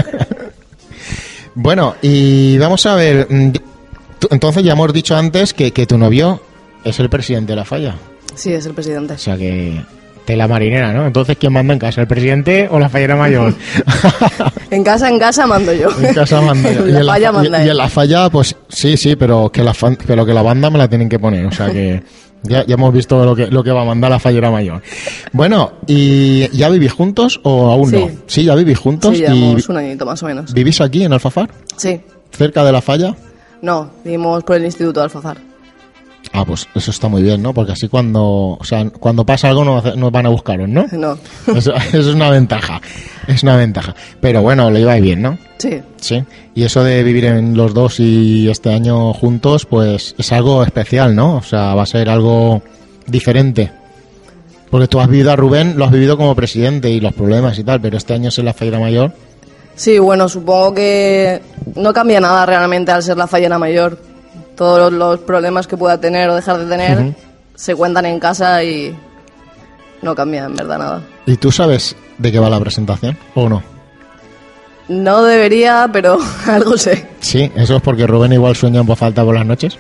Bueno, y vamos a ver. Entonces ya hemos dicho antes que tu novio es el presidente de la falla. Sí, es el presidente. O sea que... Tela marinera, ¿no? Entonces, ¿quién manda en casa? ¿El presidente o la fallera mayor? En casa mando yo. En casa manda yo. En la falla manda y él. en la falla, pues sí, pero que la banda me la tienen que poner. O sea que ya hemos visto lo que va a mandar la fallera mayor. Bueno, ¿y ya vivís juntos o aún Sí. no? Sí, ya vivís juntos. Sí, y llevamos un añito más o menos. ¿vivís aquí en Alfafar? Sí. ¿Cerca de la falla? No, vivimos por el Instituto de Alfafar. Ah, pues eso está muy bien, ¿no? Porque así cuando pasa algo nos van a buscaros, ¿no? No. Eso es una ventaja. Es una ventaja. Pero bueno, lo lleváis bien, ¿no? Sí. Sí. Y eso de vivir en los dos y este año juntos, pues es algo especial, ¿no? O sea, va a ser algo diferente. Porque tú has vivido a Rubén, lo has vivido como presidente y los problemas y tal, pero este año es la fallera mayor. Sí, bueno, supongo que no cambia nada realmente al ser la fallera mayor. Todos los problemas que pueda tener o dejar de tener Ujú. se cuentan en casa y no cambia en verdad nada. ¿Y tú sabes de qué va la presentación o no? No debería, pero algo sé. Sí, eso es porque Rubén igual sueña en voz alta por las noches.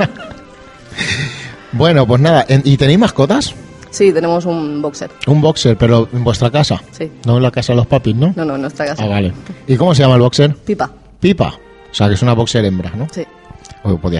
Bueno, pues nada, ¿y tenéis mascotas? Sí, tenemos un boxer. Un boxer, pero en vuestra casa. Sí. No en la casa de los papis, ¿no? No, en nuestra casa. Ah, vale. ¿Y cómo se llama el boxer? Pipa. Pipa. O sea, que es una boxer hembra, ¿no? Sí. O podía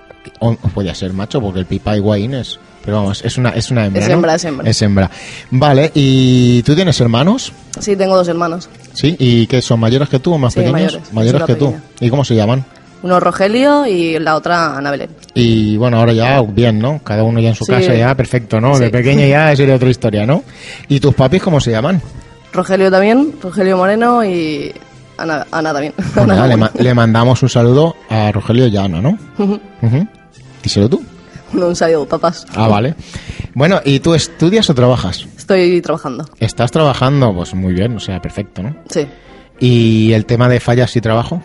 ser macho, porque el Pipa Higuaín es... Pero vamos, es una hembra, Es ¿no? hembra, es hembra. Es hembra. Vale, ¿y tú tienes hermanos? Sí, tengo 2 hermanos. ¿Sí? ¿Y qué son mayores que tú o más Sí, pequeños? mayores. Soy la que tú. pequeña. ¿Y cómo se llaman? Uno Rogelio y la otra Ana Belén. Y bueno, ahora ya bien, ¿no? Cada uno ya en su Sí. casa, ya perfecto, ¿no? De Sí. pequeño ya sería otra historia, ¿no? ¿Y tus papis cómo se llaman? Rogelio también, Rogelio Moreno y Ana también. Pues nada, Ana le mandamos un saludo a Rogelio y a Ana, ¿no? Ujú. Díselo tú. Un saludo, papás. Ah, vale. Bueno, ¿y tú estudias o trabajas? Estoy trabajando. ¿Estás trabajando? Pues muy bien, o sea, perfecto, ¿no? Sí. ¿Y el tema de fallas y trabajo?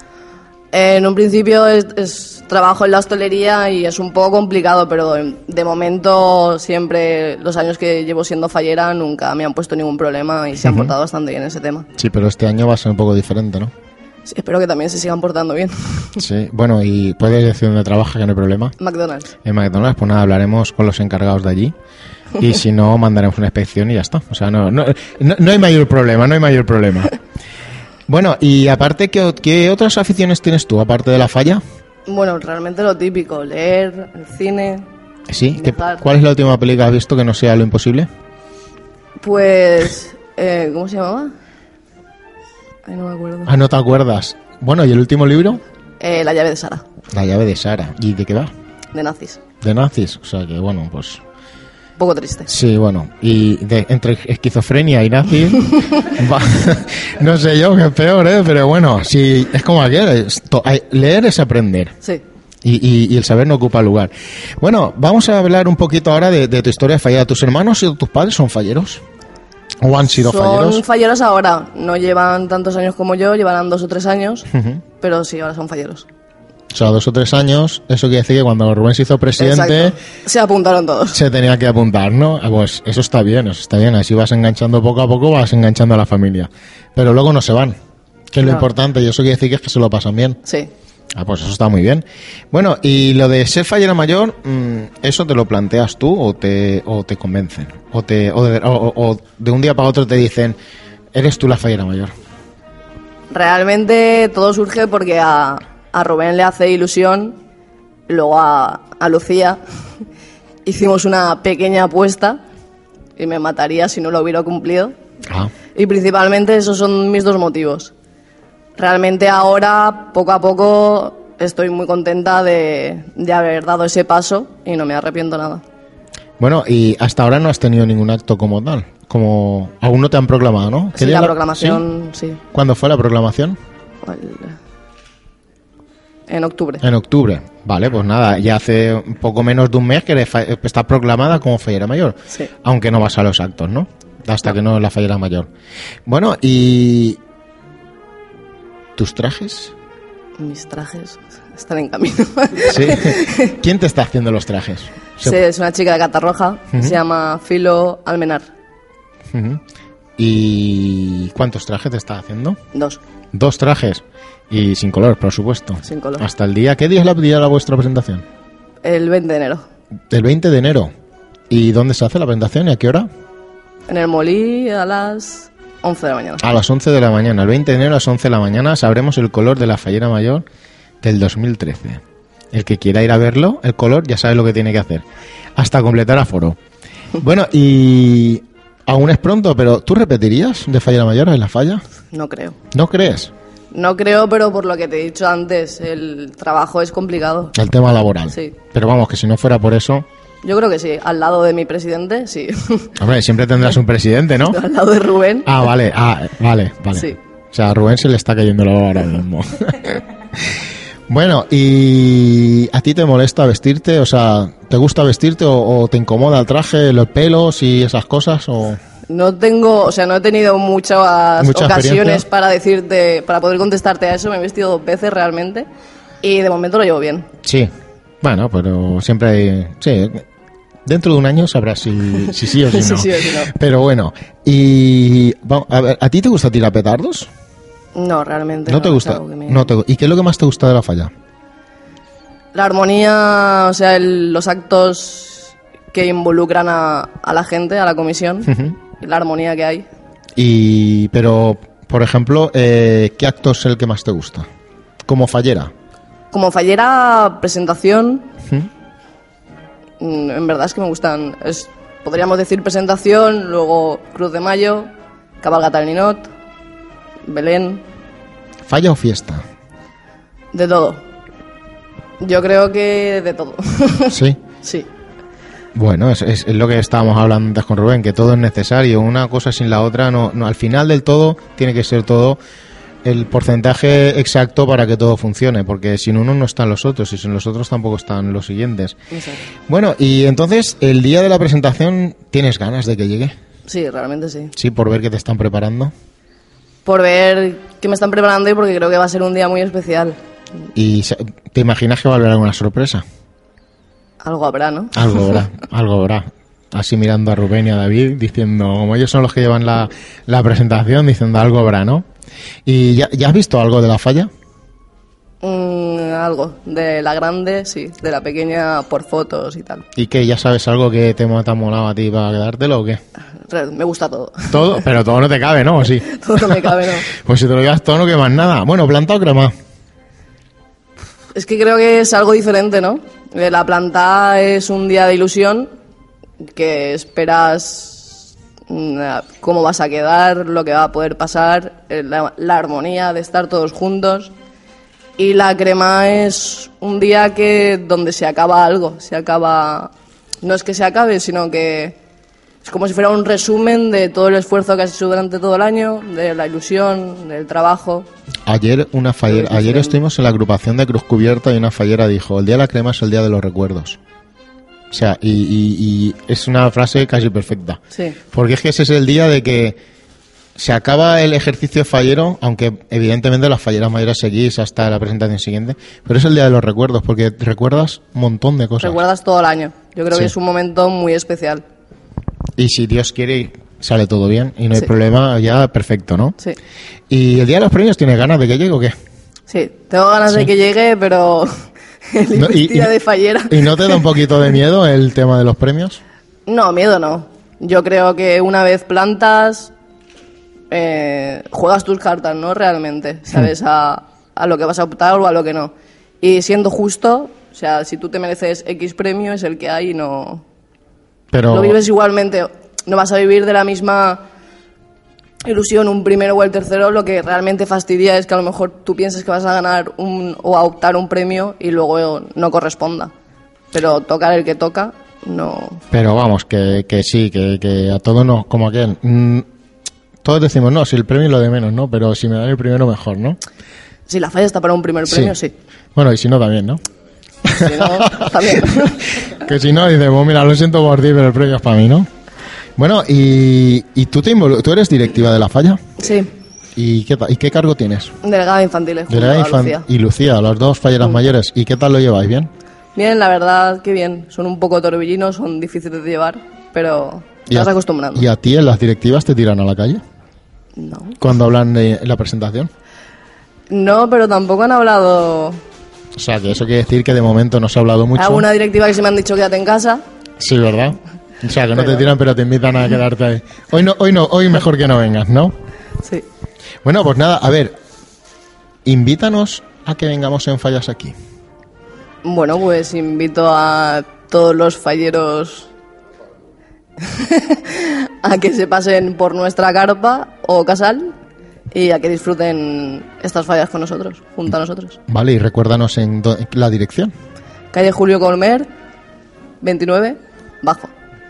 En un principio es trabajo en la hostelería y es un poco complicado, pero de momento siempre los años que llevo siendo fallera nunca me han puesto ningún problema y se han portado bastante bien en ese tema. Sí, pero este año va a ser un poco diferente, ¿no? Sí, espero que también se sigan portando bien. Sí, bueno, ¿y puedes decir dónde trabajas, que no hay problema? McDonald's. En McDonald's, pues nada, hablaremos con los encargados de allí. Y si no, mandaremos una inspección y ya está. O sea, no hay mayor problema, no hay mayor problema. Bueno, y aparte, ¿qué otras aficiones tienes tú, aparte de la falla? Bueno, realmente lo típico, leer, el cine. Sí, Viajar. ¿cuál es la última película que has visto que no sea Lo Imposible? Pues, ¿cómo se llamaba? Ay, no me acuerdo. Ah, no te acuerdas. Bueno, ¿y el último libro? La llave de Sara, La llave de Sara. ¿Y de qué va? de nazis. De nazis. O sea que, bueno, pues... Un poco triste. Sí, bueno. Y entre esquizofrenia y nazis... no sé yo, que es peor, ¿eh? Pero bueno, si es como aquel. Leer es aprender. Sí. Y el saber no ocupa lugar. Bueno, vamos a hablar un poquito ahora de tu historia fallera. ¿Tus hermanos y tus padres son falleros? ¿O han sido falleros? Son falleros ahora, no llevan tantos años como yo, llevarán 2 o 3 años, pero sí, ahora son falleros. O sea, 2 o 3 años, eso quiere decir que cuando Rubén se hizo presidente... Exacto. Se apuntaron todos. Se tenía que apuntar, ¿no? Pues eso está bien, así vas enganchando poco a poco, vas enganchando a la familia. Pero luego no se van, que es lo importante, y eso quiere decir que se lo pasan bien. Sí. Pues eso está muy bien. Bueno, y lo de ser fallera mayor, ¿eso te lo planteas tú o te convencen? O de un día para otro te dicen, eres tú la fallera mayor? Realmente todo surge porque a Rubén le hace ilusión, luego a Lucía hicimos una pequeña apuesta y me mataría si no lo hubiera cumplido. Y principalmente esos son mis 2 motivos. Realmente ahora, poco a poco, estoy muy contenta de haber dado ese paso y no me arrepiento nada. Bueno, y hasta ahora no has tenido ningún acto como tal, como aún no te han proclamado, ¿no? Sí, la proclamación, sí. ¿Cuándo fue la proclamación? En octubre. En octubre, vale, pues nada, ya hace un poco menos de un mes que estás proclamada como fallera mayor, sí. Aunque no vas a los actos, ¿no? Hasta que no es la fallera mayor. Bueno, y... ¿tus trajes? Mis trajes están en camino. ¿Sí? ¿Quién te está haciendo los trajes? Sí, es una chica de Catarroja, se llama Filo Almenar. ¿Y cuántos trajes te está haciendo? 2. 2 trajes. Y sin color, por supuesto. Sin color. ¿Hasta el día? ¿Qué día es la día de vuestra presentación? El 20 de enero. El 20 de enero. ¿Y dónde se hace la presentación y a qué hora? En el Molí a las 11 de la mañana. A las 11 de la mañana. El 20 de enero a las 11 de la mañana sabremos el color de la fallera mayor del 2013. El que quiera ir a verlo, el color, ya sabe lo que tiene que hacer. Hasta completar aforo. Bueno, y... aún es pronto, pero ¿tú repetirías de fallera mayor en la falla? No creo. ¿No crees? No creo, pero por lo que te he dicho antes, el trabajo es complicado. El tema laboral. Sí. Pero vamos, que si no fuera por eso... Yo creo que sí, al lado de mi presidente, sí. Hombre, siempre tendrás un presidente, ¿no? Al lado de Rubén. Vale. Sí. O sea, a Rubén se le está cayendo la baba ahora mismo. Bueno, ¿y a ti te molesta vestirte? O sea, ¿te gusta vestirte o te incomoda el traje, los pelos y esas cosas? O... No he tenido muchas ocasiones para poder contestarte a eso. Me he vestido 2 veces realmente y de momento lo llevo bien. Sí, bueno, pero siempre hay... Sí, dentro de un año sabrás si sí o si no. Sí o si no. Pero bueno, y... Vamos, a ver, ¿a ti te gusta tirar petardos? No, realmente no. ¿No te gusta? ¿Y qué es lo que más te gusta de la falla? La armonía, o sea, los actos que involucran a la gente, a la comisión, la armonía que hay. Pero, por ejemplo, ¿qué acto es el que más te gusta? Como fallera. Como fallera, presentación. En verdad es que me gustan. Podríamos decir presentación, luego Cruz de Mayo, cabalgata del Ninot, Belén. ¿Falla o fiesta? De todo. Yo creo que de todo. ¿Sí? Sí. Bueno, es lo que estábamos hablando antes con Rubén, que todo es necesario, una cosa sin la otra, no, al final del todo tiene que ser todo el porcentaje exacto para que todo funcione, porque sin uno no están los otros y sin los otros tampoco están los siguientes. Exacto. Bueno, y entonces, el día de la presentación, ¿tienes ganas de que llegue? Sí, realmente sí. Sí, por ver qué te están preparando. Por ver qué me están preparando y porque creo que va a ser un día muy especial. ¿Y te imaginas que va a haber alguna sorpresa? Algo habrá, ¿no? Algo habrá. Así mirando a Rubén y a David, diciendo, como ellos son los que llevan la presentación, diciendo algo habrá, ¿no? ¿Y ya has visto algo de la falla? Algo. De la grande, sí. De la pequeña, por fotos y tal. ¿Y qué? ¿Ya sabes algo que te ha molado a ti para quedártelo o qué? Me gusta todo. ¿Todo? Pero todo no te cabe, ¿no? ¿O sí? Todo no me cabe, ¿no? Pues si te lo llevas todo no quemas nada. Bueno, ¿planta o crema? Es que creo que es algo diferente, ¿no? La planta es un día de ilusión que esperas cómo vas a quedar, lo que va a poder pasar, la armonía de estar todos juntos. Y la crema es un día donde se acaba algo, no es que se acabe, sino que es como si fuera un resumen de todo el esfuerzo que has hecho durante todo el año, de la ilusión, del trabajo. Ayer estuvimos en la agrupación de Cruz Cubierta y una fallera dijo, el día de la crema es el día de los recuerdos. O sea, y es una frase casi perfecta. Sí. Porque es que ese es el día de que se acaba el ejercicio fallero, aunque evidentemente las falleras mayores seguís hasta la presentación siguiente, pero es el día de los recuerdos, porque recuerdas un montón de cosas. Recuerdas todo el año. Yo creo Sí. que es un momento muy especial. Y si Dios quiere, sale todo bien y no hay Sí. problema, ya perfecto, ¿no? Sí. ¿Y el día de los premios tienes ganas de que llegue o qué? Sí, tengo ganas de que llegue, pero el No, día de fallera. ¿Y no te da un poquito de miedo el tema de los premios? No, miedo no. Yo creo que una vez plantas, juegas tus cartas, ¿no? Realmente, sabes a lo que vas a optar o a lo que no. Y siendo justo, o sea, si tú te mereces X premio, es el que hay y no... Pero Lo vives igualmente. No vas a vivir de la misma ilusión un primero o el tercero. Lo que realmente fastidia es que a lo mejor tú pienses que vas a ganar o a optar un premio y luego no corresponda. Pero tocar el que toca, no... Pero vamos, que sí, que a todos nos, como aquel, todos decimos, no, si el premio es lo de menos, ¿no? Pero si me dan el primero, mejor, ¿no? Si la falla está para un primer premio, sí. Bueno, y si no, también, ¿no? Si no, también. Que si no, dices, bueno, mira, lo siento por ti, pero el premio es para mí, ¿no? Bueno, y tú tú eres directiva de la falla. Sí, ¿Y qué cargo tienes? delegada infantil. Delegada Lucía. y Lucía, las dos falleras mayores. ¿Y qué tal lo lleváis? ¿Bien? Bien, la verdad que bien. Son un poco torbillinos, son difíciles de llevar, pero te vas acostumbrando. ¿Y a ti en las directivas te tiran a la calle? No. Cuando hablan de la presentación. No, pero tampoco han hablado... O sea, que eso quiere decir que de momento no se ha hablado mucho. Alguna directiva que se me han dicho quédate en casa. Sí, ¿verdad? O sea, que no te tiran, pero te invitan a quedarte ahí. Hoy mejor que no vengas, ¿no? Sí. Bueno, pues nada, a ver, invítanos a que vengamos en Fallas aquí. Bueno, pues invito a todos los falleros a que se pasen por nuestra carpa o casal y a que disfruten estas fallas con nosotros, junto a nosotros. Vale, y recuérdanos en la dirección. Calle Julio Colmer, 29, bajo.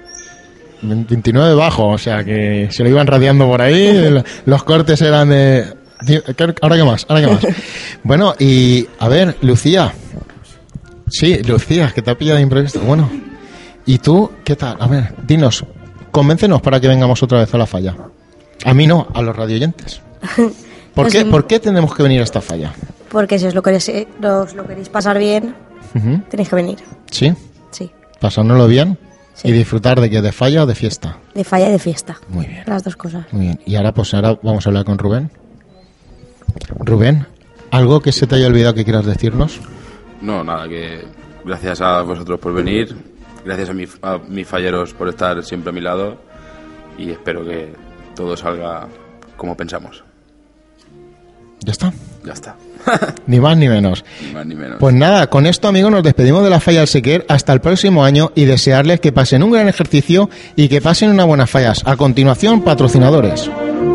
29 bajo, o sea que se lo iban radiando por ahí, los cortes eran de... ¿Ahora qué más? Bueno, y a ver, Lucía. Sí, Lucía, que te ha pillado de imprevisto. Bueno, ¿y tú qué tal? A ver, dinos, convéncenos para que vengamos otra vez a la falla. A mí no, a los radioyentes. ¿Por qué tenemos que venir a esta falla? Porque si os lo queréis pasar bien, tenéis que venir. ¿Sí? Sí. Pasárnoslo bien Sí. y disfrutar de ¿de falla o de fiesta? De falla y de fiesta. Muy bien. Las dos cosas. Muy bien. Y ahora vamos a hablar con Rubén. Rubén, ¿algo que se te haya olvidado que quieras decirnos? No, nada, que gracias a vosotros por venir, gracias a mis falleros por estar siempre a mi lado y espero que todo salga como pensamos. ¿Ya está? Ya está. Ni más ni menos. Ni más ni menos. Pues nada, con esto, amigos, nos despedimos de la Falla del Sequer hasta el próximo año y desearles que pasen un gran ejercicio y que pasen unas buenas fallas. A continuación, patrocinadores.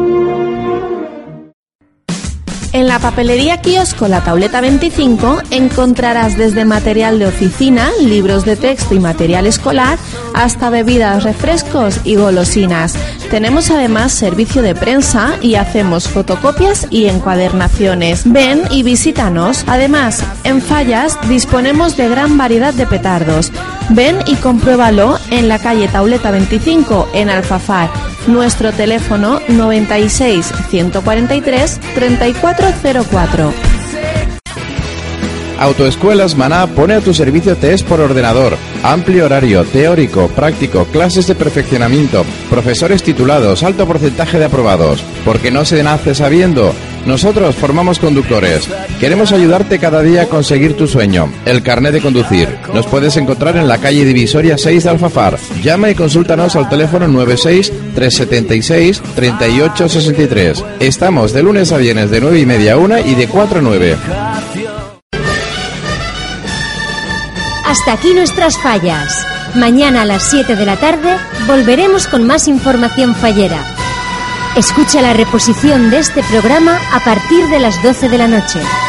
En la papelería kiosco La Tauleta 25 encontrarás desde material de oficina, libros de texto y material escolar, hasta bebidas, refrescos y golosinas. Tenemos además servicio de prensa y hacemos fotocopias y encuadernaciones. Ven y visítanos. Además, en Fallas disponemos de gran variedad de petardos. Ven y compruébalo en la calle Tauleta 25 en Alfafar. Nuestro teléfono 96 143 3404. Autoescuelas Maná pone a tu servicio test por ordenador, amplio horario, teórico, práctico, clases de perfeccionamiento, profesores titulados, alto porcentaje de aprobados. Porque no se nace sabiendo. Nosotros formamos conductores. Queremos ayudarte cada día a conseguir tu sueño, el carnet de conducir. Nos puedes encontrar en la calle Divisoria 6 de Alfafar. Llama y consúltanos al teléfono 96 376 3863. Estamos de lunes a viernes de 9:30 a 1 y de 4 a 9. Hasta aquí nuestras fallas. Mañana a las 7 de la tarde volveremos con más información fallera. Escucha la reposición de este programa a partir de las 12 de la noche.